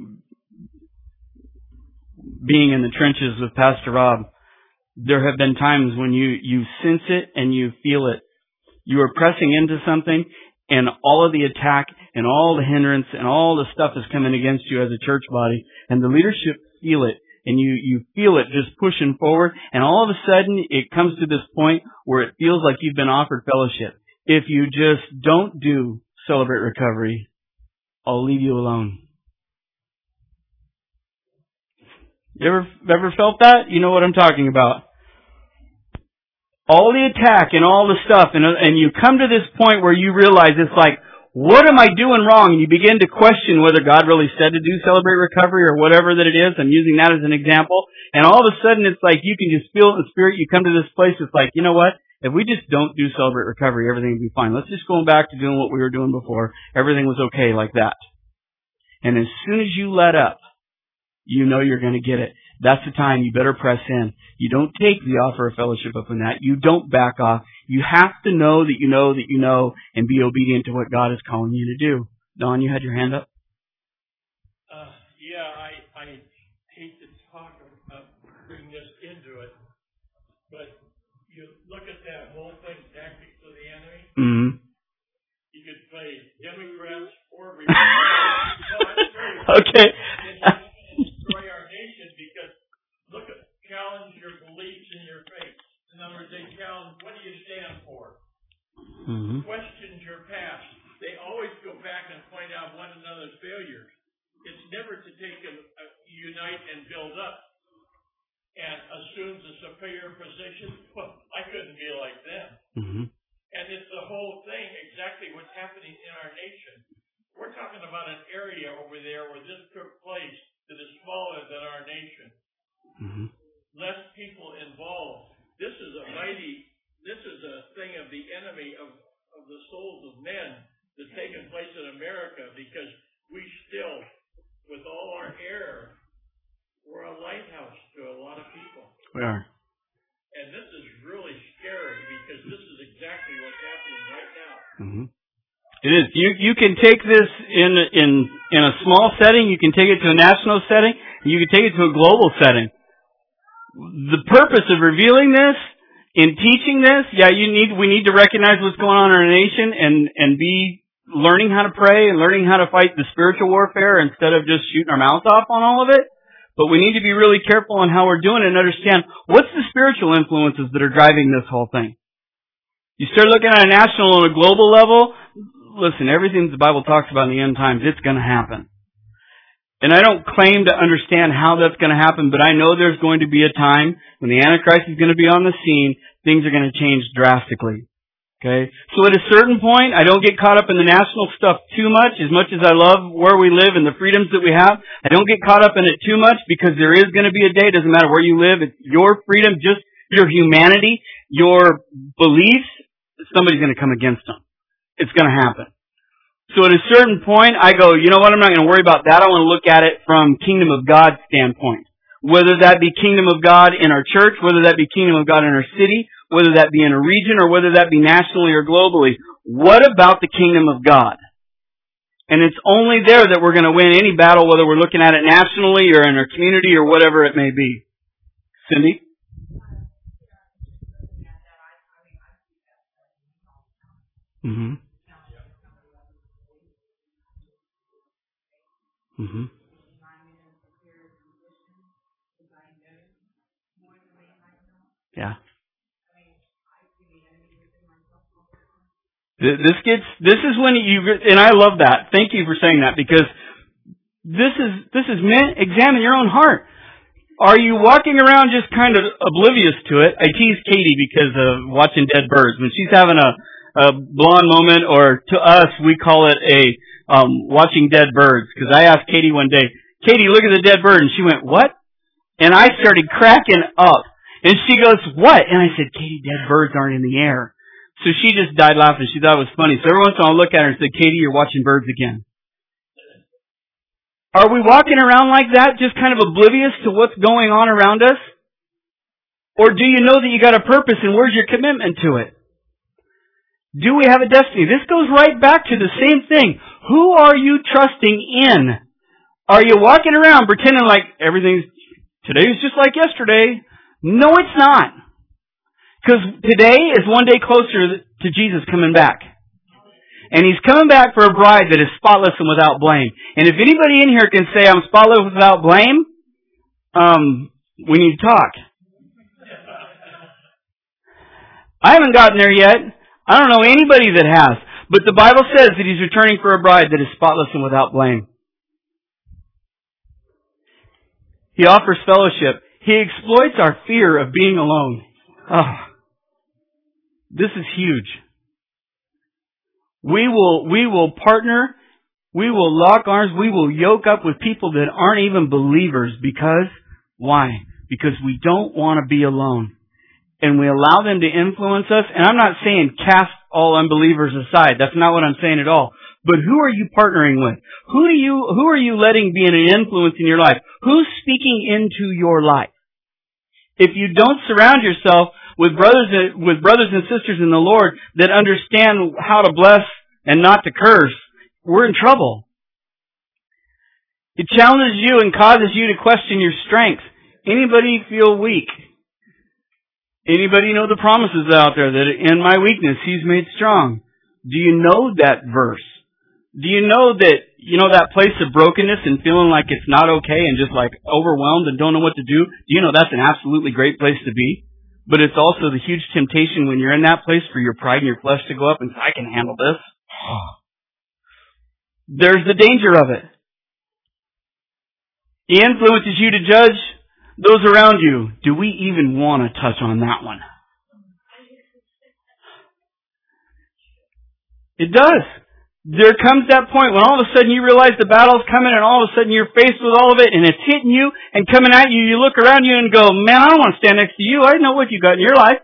being in the trenches with Pastor Rob, there have been times when you, you sense it and you feel it. You are pressing into something and all of the attack and all the hindrance and all the stuff is coming against you as a church body, and the leadership feel it, and you, you feel it just pushing forward, and all of a sudden it comes to this point where it feels like you've been offered fellowship. If you just don't do Celebrate Recovery, I'll leave you alone. You ever, ever felt that? You know what I'm talking about. All the attack and all the stuff, and, and you come to this point where you realize it's like, what am I doing wrong? And you begin to question whether God really said to do Celebrate Recovery or whatever that it is. I'm using that as an example. And all of a sudden it's like you can just feel it in the spirit. You come to this place, it's like, you know what? If we just don't do Celebrate Recovery, everything will be fine. Let's just go back to doing what we were doing before. Everything was okay like that. And as soon as you let up, you know you're going to get it. That's the time you better press in. You don't take the offer of fellowship up in that. You don't back off. You have to know that you know that you know and be obedient to what God is calling you to do. Don, you had your hand up? Uh, yeah, I, I hate to talk about bring this into it, but you look at that whole thing, tactics of the enemy. Mm-hmm. You could play Democrats or Republicans. No, I'm serious. Okay. Destroy our nation because look at challenge your beliefs and your faith. In other words, they challenge what do you stand for? Mm-hmm. Questions your past. They always go back and point out one another's failures. It's never to take a, a unite and build up and assumes a superior position. Well, I couldn't be like them. Mm-hmm. And it's the whole thing, exactly what's happening in our nation. We're talking about an area over there where this took place that is smaller than our nation. Mm-hmm. Less people involved. This is a mighty, this is a thing of the enemy of, of the souls of men that's taken place in America because we still, with all our error, we're a lighthouse to a lot of people. We are. And this is really scary because this is exactly what's happening right now. Mm-hmm. It is. You you can take this in in in a small setting. You can take it to a national setting. You can take it to a global setting. The purpose of revealing this, in teaching this, yeah, you need we need to recognize what's going on in our nation and and be learning how to pray and learning how to fight the spiritual warfare instead of just shooting our mouths off on all of it. But we need to be really careful on how we're doing it and understand what's the spiritual influences that are driving this whole thing. You start looking at a national and a global level. Listen, everything the Bible talks about in the end times, it's going to happen. And I don't claim to understand how that's going to happen, but I know there's going to be a time when the Antichrist is going to be on the scene, things are going to change drastically. Okay? So at a certain point, I don't get caught up in the national stuff too much, as much as I love where we live and the freedoms that we have. I don't get caught up in it too much because there is going to be a day, it doesn't matter where you live, it's your freedom, just your humanity, your beliefs, somebody's going to come against them. It's going to happen. So at a certain point, I go, you know what, I'm not going to worry about that. I want to look at it from Kingdom of God standpoint. Whether that be Kingdom of God in our church, whether that be Kingdom of God in our city, whether that be in a region, or whether that be nationally or globally. What about the Kingdom of God? And it's only there that we're going to win any battle, whether we're looking at it nationally or in our community or whatever it may be. Cindy? Mm-hmm. Mm-hmm. Yeah. This gets, this is when you, and I love that. Thank you for saying that, because this is, this is meant, examine your own heart. Are you walking around just kind of oblivious to it? I tease Katie because of watching dead birds. When she's having a, a blonde moment, or to us, we call it a, um, watching dead birds. Because I asked Katie one day, Katie, look at the dead bird. And she went, what? And I started cracking up. And she goes, what? And I said, Katie, dead birds aren't in the air. So she just died laughing. She thought it was funny. So every once in a while I look at her and say, Katie, you're watching birds again. Are we walking around like that, just kind of oblivious to what's going on around us? Or do you know that you got a purpose, and where's your commitment to it? Do we have a destiny? This goes right back to the same thing. Who are you trusting in? Are you walking around pretending like everything's, today's just like yesterday? No, it's not. Because today is one day closer to Jesus coming back. And He's coming back for a bride that is spotless and without blame. And if anybody in here can say, I'm spotless without blame, um, we need to talk. I haven't gotten there yet. I don't know anybody that has. But the Bible says that He's returning for a bride that is spotless and without blame. He offers fellowship. He exploits our fear of being alone. Oh, this is huge. We will, we will partner, we will lock arms, we will yoke up with people that aren't even believers. Because, why? Because we don't want to be alone. And we allow them to influence us. And I'm not saying cast all unbelievers aside. That's not what I'm saying at all. But who are you partnering with? Who do you, who are you letting be an influence in your life? Who's speaking into your life? If you don't surround yourself with brothers, with brothers and sisters in the Lord that understand how to bless and not to curse, we're in trouble. It challenges you and causes you to question your strength. Anybody feel weak? Anybody know the promises out there that in my weakness He's made strong? Do you know that verse? Do you know that, you know, that place of brokenness and feeling like it's not okay and just like overwhelmed and don't know what to do? Do you know that's an absolutely great place to be? But it's also the huge temptation when you're in that place for your pride and your flesh to go up and say, I can handle this. There's the danger of it. He influences you to judge those around you. Do we even want to touch on that one? It does. There comes that point when all of a sudden you realize the battle's coming, and all of a sudden you're faced with all of it and it's hitting you and coming at you. You look around you and go, man, I don't want to stand next to you. I know what you got in your life.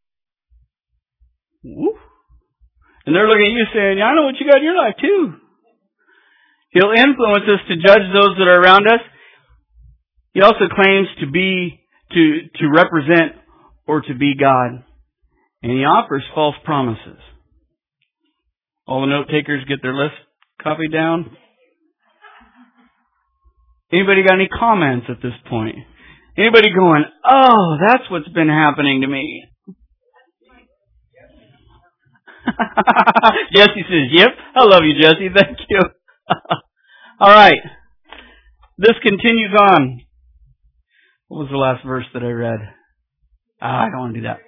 Woo. And they're looking at you saying, yeah, I know what you got in your life too. He'll influence us to judge those that are around us. He also claims to be, to, to represent or to be God. And he offers false promises. All the note takers get their list copied down. Anybody got any comments at this point? Anybody going, oh, that's what's been happening to me? Jesse says, yep. I love you, Jesse. Thank you. All right. This continues on. What was the last verse that I read? Ah, I don't want to do that.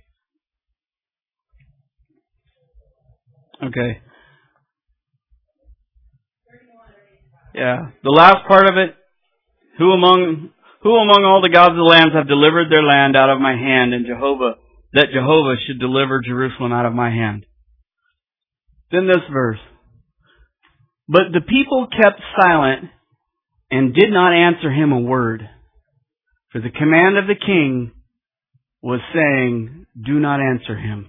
Okay. Yeah. The last part of it, who among who among all the gods of the lands have delivered their land out of my hand, and Jehovah, that Jehovah should deliver Jerusalem out of my hand. Then this verse. But the people kept silent and did not answer him a word. For the command of the king was saying, do not answer him.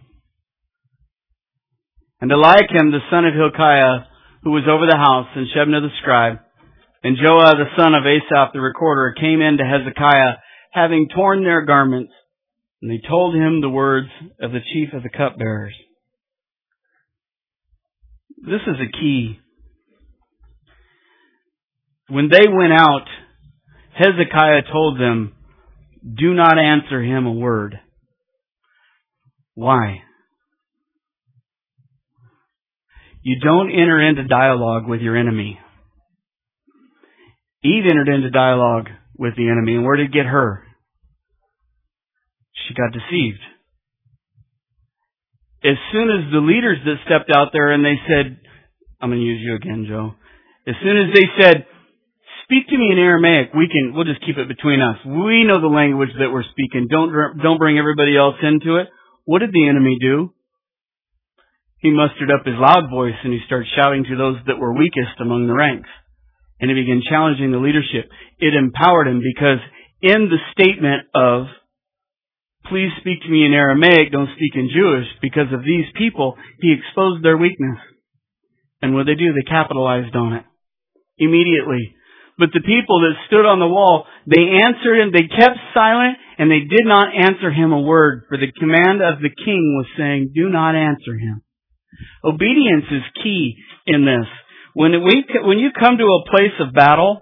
And Eliakim, the son of Hilkiah, who was over the house, and Shebna the scribe, and Joah, the son of Asaph, the recorder, came in to Hezekiah, having torn their garments, and they told him the words of the chief of the cupbearers. This is a key. When they went out, Hezekiah told them, do not answer him a word. Why? You don't enter into dialogue with your enemy. Eve entered into dialogue with the enemy, and where did it get her? She got deceived. As soon as the leaders that stepped out there and they said, I'm going to use you again, Joe. As soon as they said, speak to me in Aramaic, we can, we'll just keep it between us. We know the language that we're speaking. Don't, don't bring everybody else into it. What did the enemy do? He mustered up his loud voice and he started shouting to those that were weakest among the ranks. And he began challenging the leadership. It empowered him because in the statement of, please speak to me in Aramaic, don't speak in Jewish, because of these people, he exposed their weakness. And what they do, they capitalized on it immediately. But the people that stood on the wall, they answered him, they kept silent, and they did not answer him a word. For the command of the king was saying, do not answer him. Obedience is key in this. When we, when you come to a place of battle,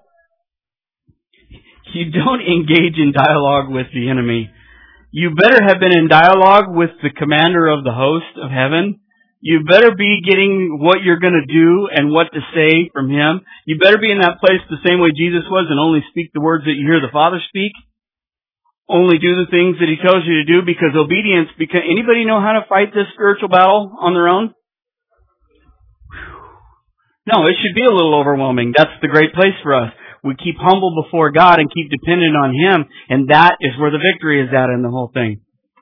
you don't engage in dialogue with the enemy. You better have been in dialogue with the commander of the host of heaven. You better be getting what you're going to do and what to say from him. You better be in that place the same way Jesus was and only speak the words that you hear the Father speak. Only do the things that he tells you to do, because obedience, because anybody know how to fight this spiritual battle on their own? No, it should be a little overwhelming. That's the great place for us. We keep humble before God and keep dependent on him, and that is where the victory is at in the whole thing.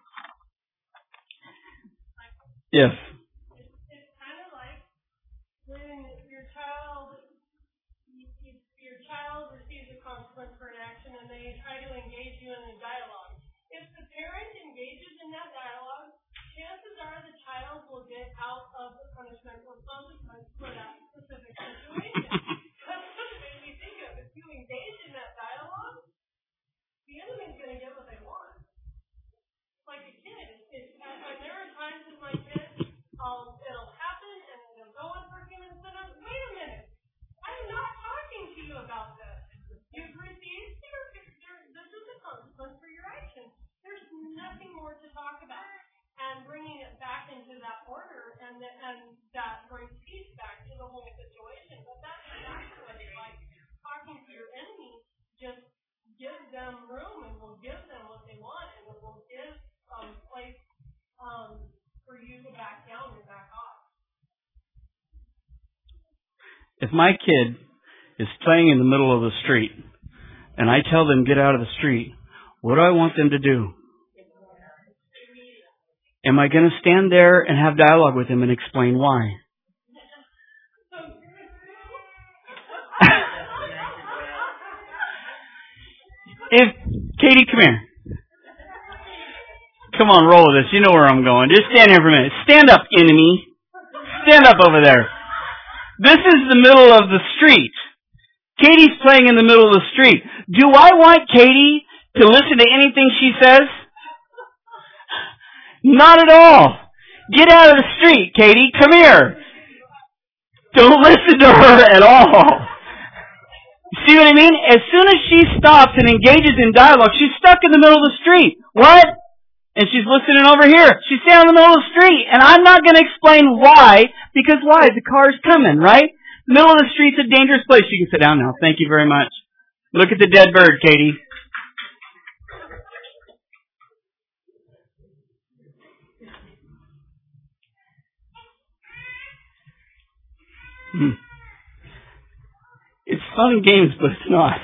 Yes. It's kind of like when your child, your child receives a consequence for an action and they try to engage you in a dialogue. If the parent engages in that dialogue, chances are the child will get out of the punishment or consequence for that specific situation. That's what it made me think of. If you engage in that dialogue, the enemy's going to get what they want. Like a kid. It, and, and there are times with my kids, um, it'll happen and it'll go on for a few minutes and I'm, wait a minute, I'm not talking to you about this. You've received your, your, this is a consequence for your action. There's nothing more to talk about. And bringing it back into that order, and, the, and that brings peace back to the whole situation. But that's exactly what it's like. Talking to your enemy just gives them room and will give them what they want, and it will give um, place um, for you to back down and back off. If my kid is playing in the middle of the street, and I tell them get out of the street, what do I want them to do? Am I going to stand there and have dialogue with him and explain why? If Katie, come here. Come on, roll with this. You know where I'm going. Just stand here for a minute. Stand up, enemy. Stand up over there. This is the middle of the street. Katie's playing in the middle of the street. Do I want Katie to listen to anything she says? Not at all. Get out of the street, Katie. Come here. Don't listen to her at all. See what I mean? As soon as she stops and engages in dialogue, she's stuck in the middle of the street. What? And she's listening over here. She's standing in the middle of the street. And I'm not going to explain why, because why? The car's coming, right? The middle of the street's a dangerous place. You can sit down now. Thank you very much. Look at the dead bird, Katie. Hmm. It's fun and games, but it's not.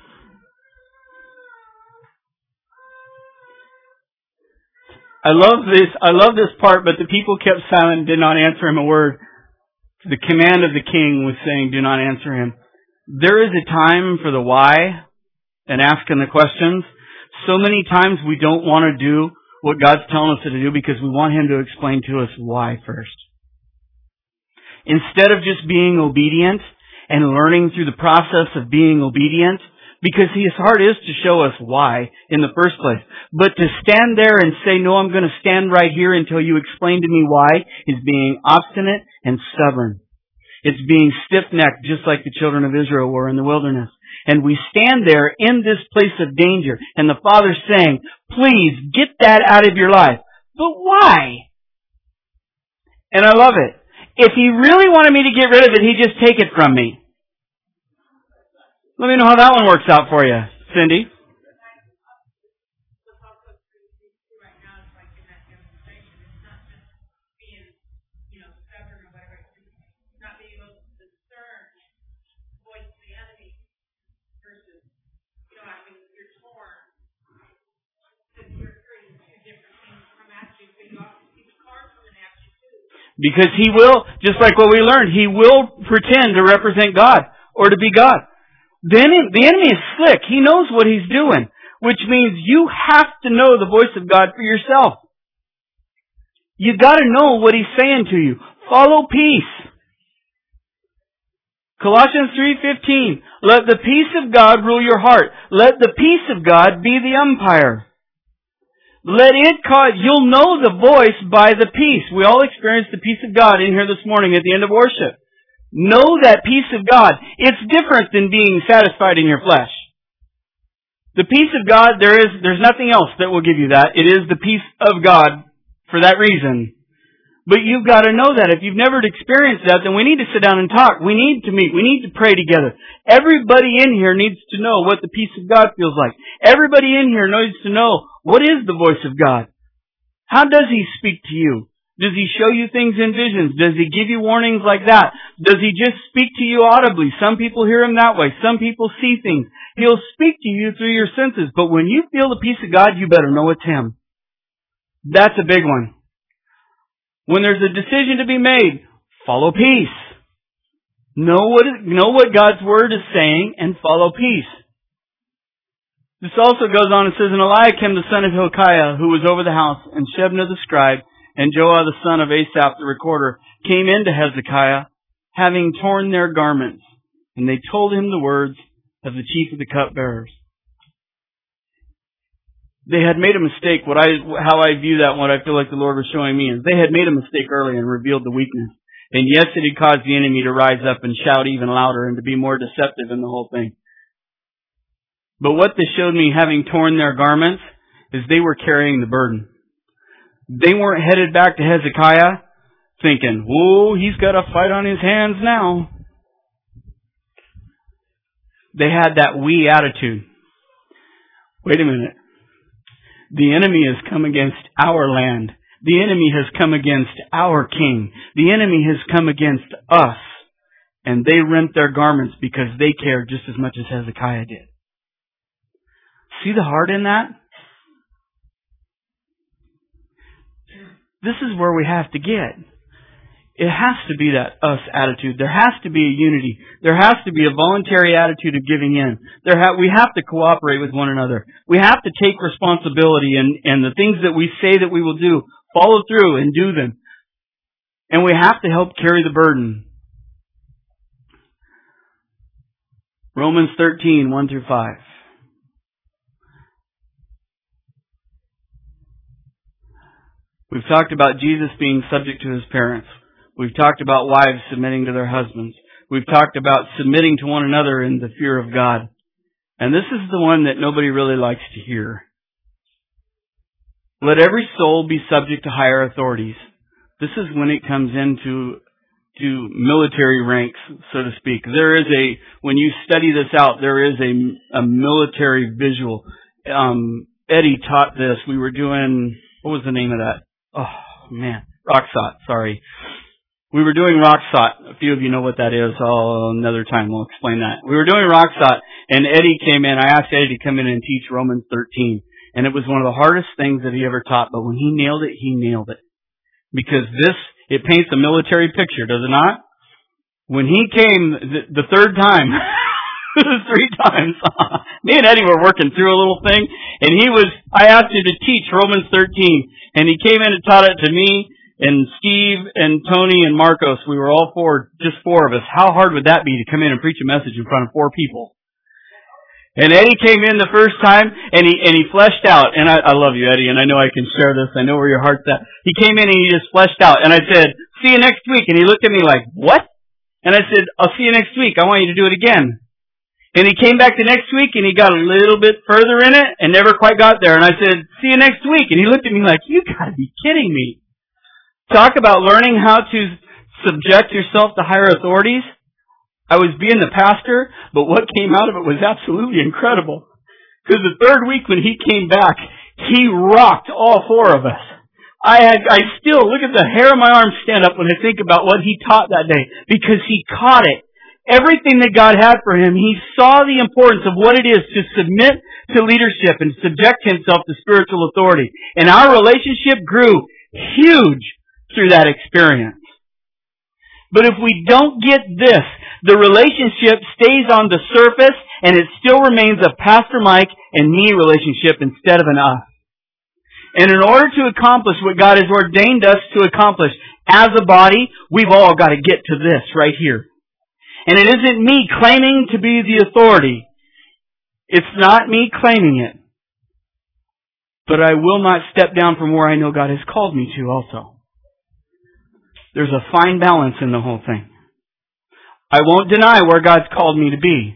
I love this. I love this part, but the people kept silent and did not answer him a word. The command of the king was saying, do not answer him. There is a time for the why and asking the questions. So many times we don't want to do what God's telling us to do because we want Him to explain to us why first. Instead of just being obedient and learning through the process of being obedient, because His heart is to show us why in the first place. But to stand there and say, no, I'm going to stand right here until you explain to me why, is being obstinate and stubborn. It's being stiff-necked, just like the children of Israel were in the wilderness. And we stand there in this place of danger, and the Father's saying, please get that out of your life. But why? And I love it. If He really wanted me to get rid of it, He'd just take it from me. Let me know how that one works out for you, Cindy. Because He will, just like what we learned, He will pretend to represent God or to be God. The enemy, the enemy is slick. He knows what he's doing, which means you have to know the voice of God for yourself. You got to know what He's saying to you. Follow peace. Colossians three fifteen. Let the peace of God rule your heart. Let the peace of God be the umpire. Let it cause, you'll know the voice by the peace. We all experienced the peace of God in here this morning at the end of worship. Know that peace of God. It's different than being satisfied in your flesh. The peace of God, there is, there's nothing else that will give you that. It is the peace of God for that reason. But you've got to know that. If you've never experienced that, then we need to sit down and talk. We need to meet. We need to pray together. Everybody in here needs to know what the peace of God feels like. Everybody in here needs to know what is the voice of God. How does He speak to you? Does He show you things in visions? Does He give you warnings like that? Does He just speak to you audibly? Some people hear Him that way. Some people see things. He'll speak to you through your senses. But when you feel the peace of God, you better know it's Him. That's a big one. When there's a decision to be made, follow peace. Know what, know what God's Word is saying and follow peace. This also goes on and says, and Eliakim the son of Hilkiah, who was over the house, and Shebna the scribe, and Joah the son of Asaph the recorder, came into Hezekiah, having torn their garments. And they told him the words of the chief of the cupbearers. They had made a mistake. What I, how I view that, and what I feel like the Lord was showing me, is they had made a mistake early and revealed the weakness. And yes, it had caused the enemy to rise up and shout even louder and to be more deceptive in the whole thing. But what this showed me, having torn their garments, is they were carrying the burden. They weren't headed back to Hezekiah thinking, whoa, he's got a fight on his hands now. They had that we attitude. Wait a minute. The enemy has come against our land. The enemy has come against our king. The enemy has come against us. And they rent their garments because they cared just as much as Hezekiah did. See the heart in that? This is where we have to get. It has to be that us attitude. There has to be a unity. There has to be a voluntary attitude of giving in. There ha- we have to cooperate with one another. We have to take responsibility and, and the things that we say that we will do, follow through and do them. And we have to help carry the burden. Romans thirteen, one through five. We've talked about Jesus being subject to His parents. We've talked about wives submitting to their husbands. We've talked about submitting to one another in the fear of God. And this is the one that nobody really likes to hear. Let every soul be subject to higher authorities. This is when it comes into to military ranks, so to speak. There is a, when you study this out, there is a, a military visual. Um, Eddie taught this. We were doing, what was the name of that? Oh, man. Rocksot, sorry. We were doing Rocksot. A few of you know what that is. Oh, another time we'll explain that. We were doing Rocksot, and Eddie came in. I asked Eddie to come in and teach Romans thirteen. And it was one of the hardest things that he ever taught. But when he nailed it, he nailed it. Because this, it paints a military picture, does it not? When he came the, the third time, three times, me and Eddie were working through a little thing, and he was, I asked him to teach Romans thirteen, and he came in and taught it to me, and Steve, and Tony, and Marcos. We were all four, just four of us. How hard would that be to come in and preach a message in front of four people? And Eddie came in the first time, and he and he fleshed out. And I, I love you, Eddie, and I know I can share this. I know where your heart's at. He came in and he just fleshed out. And I said, see you next week. And he looked at me like, what? And I said, I'll see you next week. I want you to do it again. And he came back the next week, and he got a little bit further in it, and never quite got there. And I said, see you next week. And he looked at me like, you gotta be kidding me. Talk about learning how to subject yourself to higher authorities. I was being the pastor, but what came out of it was absolutely incredible. Because the third week when he came back, he rocked all four of us. I had, I still, look at the hair on my arm stand up when I think about what he taught that day. Because he caught it. Everything that God had for him, he saw the importance of what it is to submit to leadership and subject himself to spiritual authority. And our relationship grew huge through that experience. But if we don't get this, the relationship stays on the surface and it still remains a Pastor Mike and me relationship instead of an us. And in order to accomplish what God has ordained us to accomplish as a body, we've all got to get to this right here. And it isn't me claiming to be the authority. It's not me claiming it. But I will not step down from where I know God has called me to also. There's a fine balance in the whole thing. I won't deny where God's called me to be.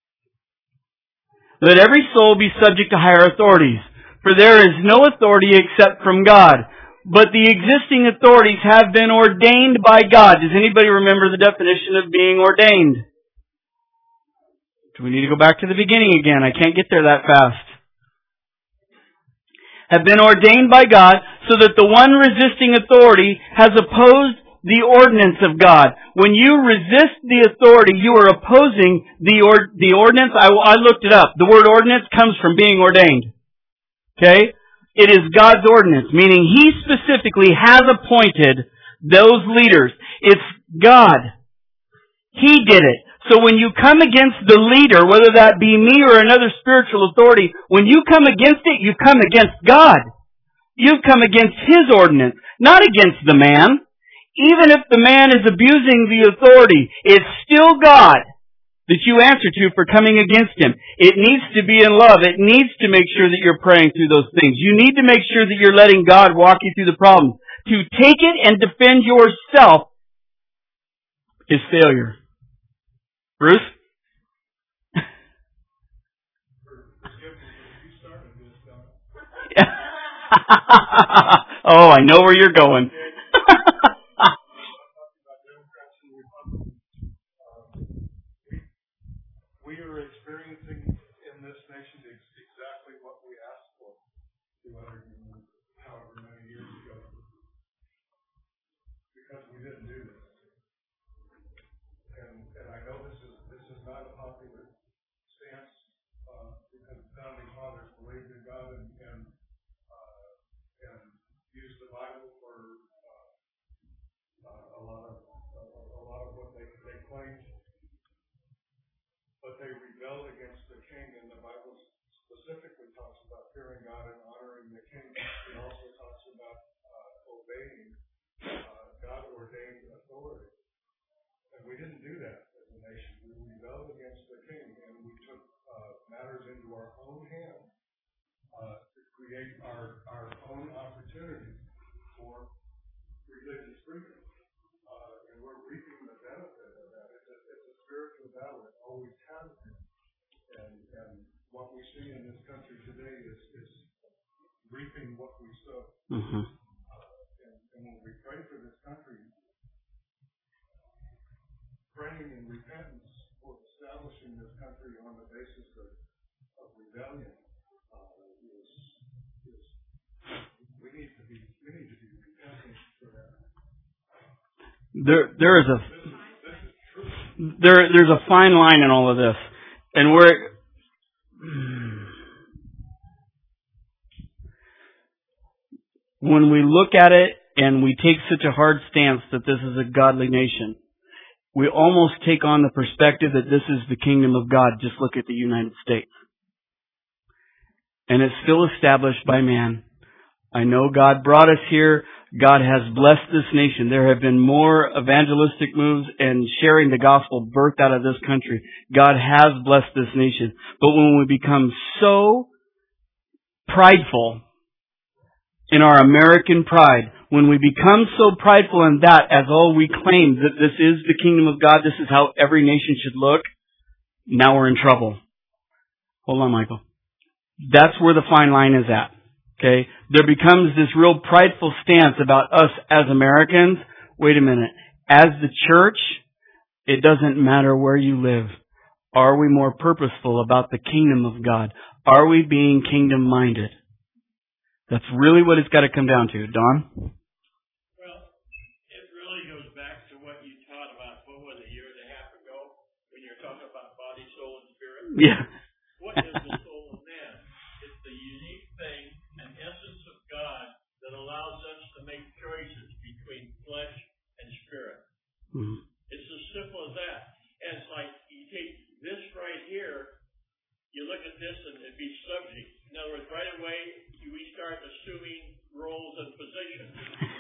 Let every soul be subject to higher authorities, for there is no authority except from God. But the existing authorities have been ordained by God. Does anybody remember the definition of being ordained? Do we need to go back to the beginning again? I can't get there that fast. Have been ordained by God so that the one resisting authority has opposed the ordinance of God. When you resist the authority, you are opposing the or, the ordinance. I, I looked it up. The word ordinance comes from being ordained. Okay? It is God's ordinance, meaning He specifically has appointed those leaders. It's God. He did it. So when you come against the leader, whether that be me or another spiritual authority, when you come against it, you come against God. You come against His ordinance, not against the man. Even if the man is abusing the authority, it's still God that you answer to for coming against him. It needs to be in love. It needs to make sure that you're praying through those things. You need to make sure that you're letting God walk you through the problem. To take it and defend yourself is failure. Bruce? Oh, I know where you're going. We are experiencing in this nation exactly what we asked for two hundred and however many years ago, because we didn't do this. And and I know this is this is not a popular stance uh, because the founding fathers believed in God and and, uh, and used the Bible for uh, uh, a lot of a, a lot of what they they claimed. But they rebelled against the king, and the Bible specifically talks about fearing God and honoring the king. It also talks about uh, obeying uh, God-ordained authority. And we didn't do that as a nation. We rebelled against the king, and we took uh, matters into our own hands uh, to create our, our own opportunity for religious freedom. Uh, see in this country today is, is reaping what we sow. Mm-hmm. Uh, and, and when we pray for this country, praying in repentance for establishing this country on the basis of, of rebellion uh, is, is we need to be we need to be repenting for that. There, there is a there, there's a fine line in all of this, and we're when we look at it and we take such a hard stance that this is a godly nation, we almost take on the perspective that this is the kingdom of God. Just look at the United States, and it's still established by man. I know God brought us here. God has blessed this nation. There have been more evangelistic moves and sharing the gospel birthed out of this country. God has blessed this nation. But when we become so prideful in our American pride, when we become so prideful in that as all we claim that this is the kingdom of God, this is how every nation should look, now we're in trouble. Hold on, Michael. That's where the fine line is at. Okay, there becomes this real prideful stance about us as Americans. Wait a minute. As the church, it doesn't matter where you live. Are we more purposeful about the kingdom of God? Are we being kingdom-minded? That's really what it's got to come down to. Don? Well, it really goes back to what you taught about, what was it, a year and a half ago, when you were talking about body, soul, and spirit? Yeah. What is the soul of man? It's the unique thing, an essence of God that allows us to make choices between flesh and spirit. Mm-hmm. It's as simple as that. And it's like you take this right here, you look at this and it'd be subject. In other words, right away we start assuming roles and positions.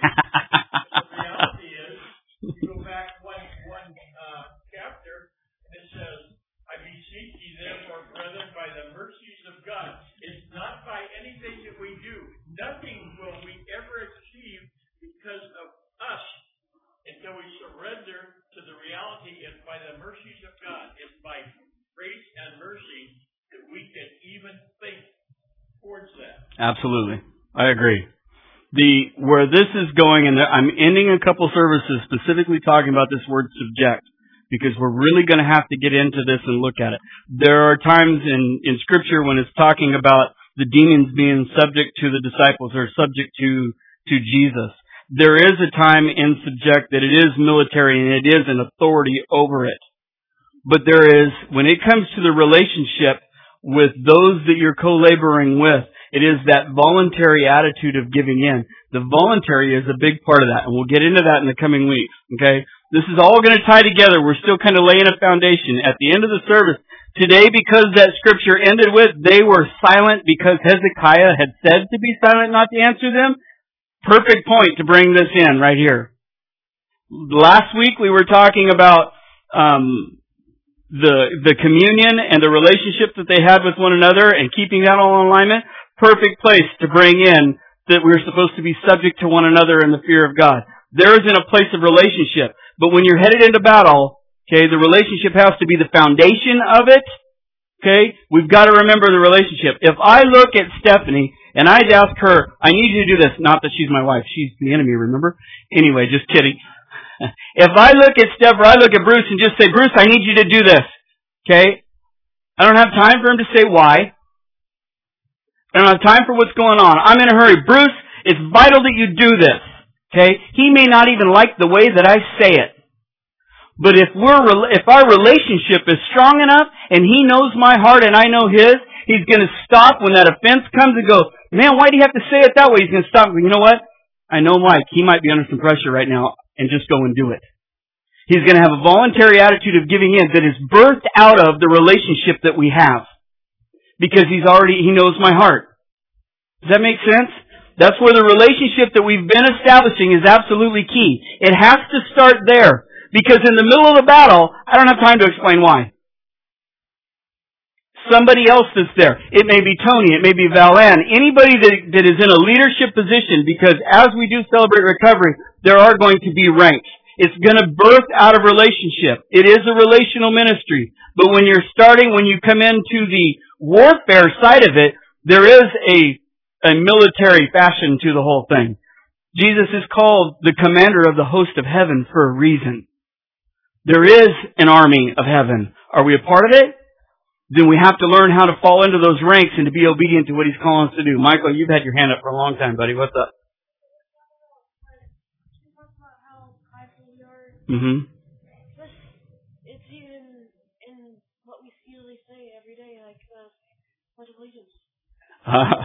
The reality is, you go back one one uh, chapter and it says, I beseech ye therefore, brethren, by the mercies of God. It's not by anything that we do. Nothing will we ever achieve because of us until we surrender to the reality. It's by the mercies of God. It's by grace and mercy that we can even think towards that. Absolutely. I agree. The where this is going, and I'm ending a couple services specifically talking about this word subject, because we're really going to have to get into this and look at it. There are times in, in Scripture when it's talking about the demons being subject to the disciples or subject to, to Jesus. There is a time in subject that it is military and it is an authority over it. But there is, when it comes to the relationship with those that you're co-laboring with, it is that voluntary attitude of giving in. The voluntary is a big part of that, and we'll get into that in the coming weeks, okay? This is all going to tie together. We're still kind of laying a foundation. At the end of the service, today, because that scripture ended with, they were silent because Hezekiah had said to be silent, not to answer them. Perfect point to bring this in right here. Last week we were talking about um, the the communion and the relationship that they had with one another and keeping that all in alignment. Perfect place to bring in that we're supposed to be subject to one another in the fear of God. There isn't a place of relationship. But when you're headed into battle, okay, the relationship has to be the foundation of it. Okay? We've got to remember the relationship. If I look at Stephanie and I'd ask her, I need you to do this. Not that she's my wife. She's the enemy, remember? Anyway, just kidding. If I look at Steph or I look at Bruce and just say, Bruce, I need you to do this. Okay? I don't have time for him to say why. I don't have time for what's going on. I'm in a hurry. Bruce, it's vital that you do this. Okay? He may not even like the way that I say it. But if we're, if our relationship is strong enough and he knows my heart and I know his, he's going to stop when that offense comes and go, man, why do you have to say it that way? He's going to stop and go, you know what? I know Mike. He might be under some pressure right now, and just go and do it. He's going to have a voluntary attitude of giving in that is birthed out of the relationship that we have. Because he's already, he knows my heart. Does that make sense? That's where the relationship that we've been establishing is absolutely key. It has to start there. Because in the middle of the battle, I don't have time to explain why. Somebody else that's there. It may be Tony, it may be Valan, anybody that, that is in a leadership position, because as we do celebrate recovery, there are going to be ranks. It's going to birth out of relationship. It is a relational ministry. But when you're starting, when you come into the warfare side of it, there is a, a military fashion to the whole thing. Jesus is called the commander of the host of heaven for a reason. There is an army of heaven. Are we a part of it? Then we have to learn how to fall into those ranks and to be obedient to what He's calling us to do. Michael, you've had your hand up for a long time, buddy. What's up? Mm-hmm. It's even in what we usually say every day, like the Pledge of Allegiance. Uh,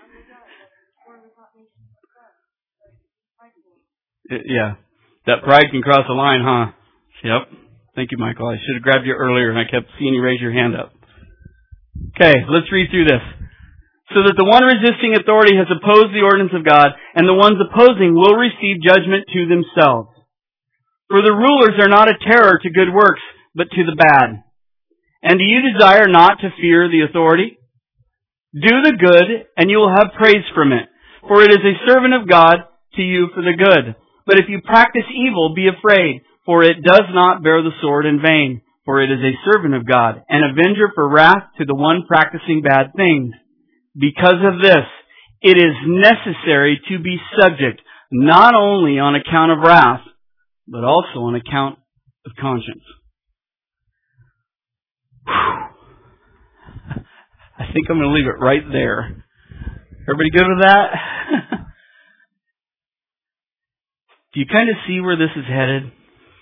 yeah. That pride can cross a line, huh? Yep. Thank you, Michael. I should have grabbed you earlier and I kept seeing you raise your hand up. Okay, let's read through this. So that the one resisting authority has opposed the ordinance of God, and the ones opposing will receive judgment to themselves. For the rulers are not a terror to good works, but to the bad. And do you desire not to fear the authority? Do the good, and you will have praise from it. For it is a servant of God to you for the good. But if you practice evil, be afraid, for it does not bear the sword in vain. For it is a servant of God, an avenger for wrath to the one practicing bad things. Because of this, it is necessary to be subject, not only on account of wrath, but also on account of conscience. Whew. I think I'm going to leave it right there. Everybody good with that? Do you kind of see where this is headed?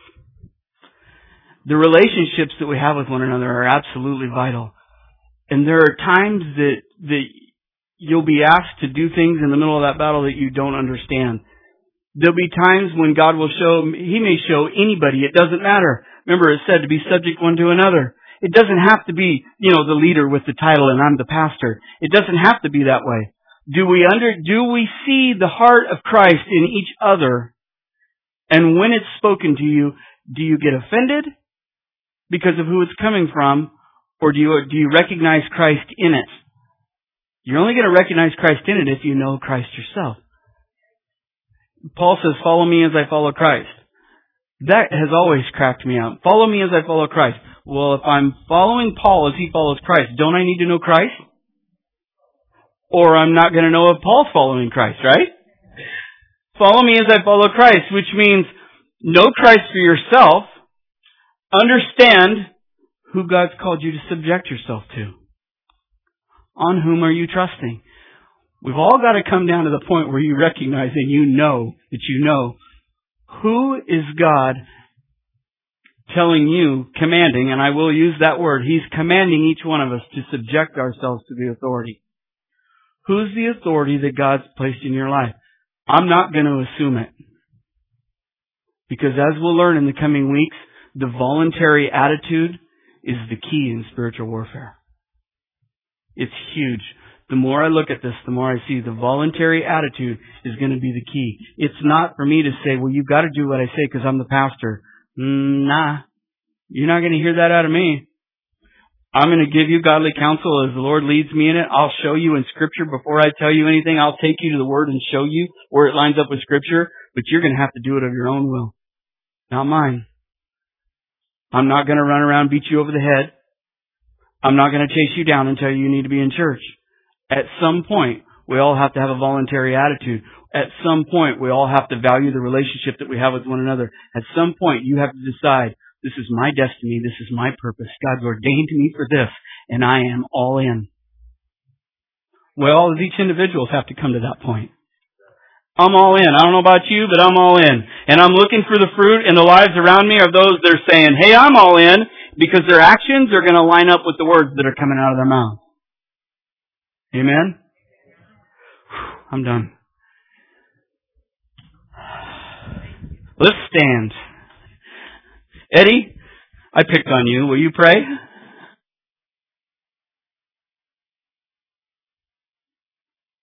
The relationships that we have with one another are absolutely vital. And there are times that, that you'll be asked to do things in the middle of that battle that you don't understand. There'll be times when God will show, He may show anybody, it doesn't matter. Remember, it said to be subject one to another. It doesn't have to be, you know, the leader with the title and I'm the pastor. It doesn't have to be that way. Do we under, do we see the heart of Christ in each other? And when it's spoken to you, do you get offended because of who it's coming from? Or do you, do you recognize Christ in it? You're only going to recognize Christ in it if you know Christ yourself. Paul says, follow me as I follow Christ. That has always cracked me out. Follow me as I follow Christ. Well, if I'm following Paul as he follows Christ, don't I need to know Christ? Or I'm not going to know if Paul's following Christ, right? Follow me as I follow Christ, which means know Christ for yourself. Understand who God's called you to subject yourself to. On whom are you trusting? We've all got to come down to the point where you recognize and you know that you know who is God telling you, commanding, and I will use that word. He's commanding each one of us to subject ourselves to the authority. Who's the authority that God's placed in your life? I'm not going to assume it. Because as we'll learn in the coming weeks, the voluntary attitude is the key in spiritual warfare. It's huge. The more I look at this, the more I see the voluntary attitude is going to be the key. It's not for me to say, well, you've got to do what I say because I'm the pastor. Mm, nah. You're not going to hear that out of me. I'm going to give you godly counsel as the Lord leads me in it. I'll show you in Scripture before I tell you anything. I'll take you to the Word and show you where it lines up with Scripture, but you're going to have to do it of your own will, not mine. I'm not going to run around and beat you over the head. I'm not going to chase you down and tell you you need to be in church. At some point, we all have to have a voluntary attitude. At some point, we all have to value the relationship that we have with one another. At some point, you have to decide, this is my destiny, this is my purpose. God's ordained me for this, and I am all in. Well, each individuals have to come to that point. I'm all in. I don't know about you, but I'm all in. And I'm looking for the fruit in the lives around me of those that are saying, hey, I'm all in, because their actions are going to line up with the words that are coming out of their mouth. Amen? I'm done. Let's stand. Eddie, I picked on you. Will you pray?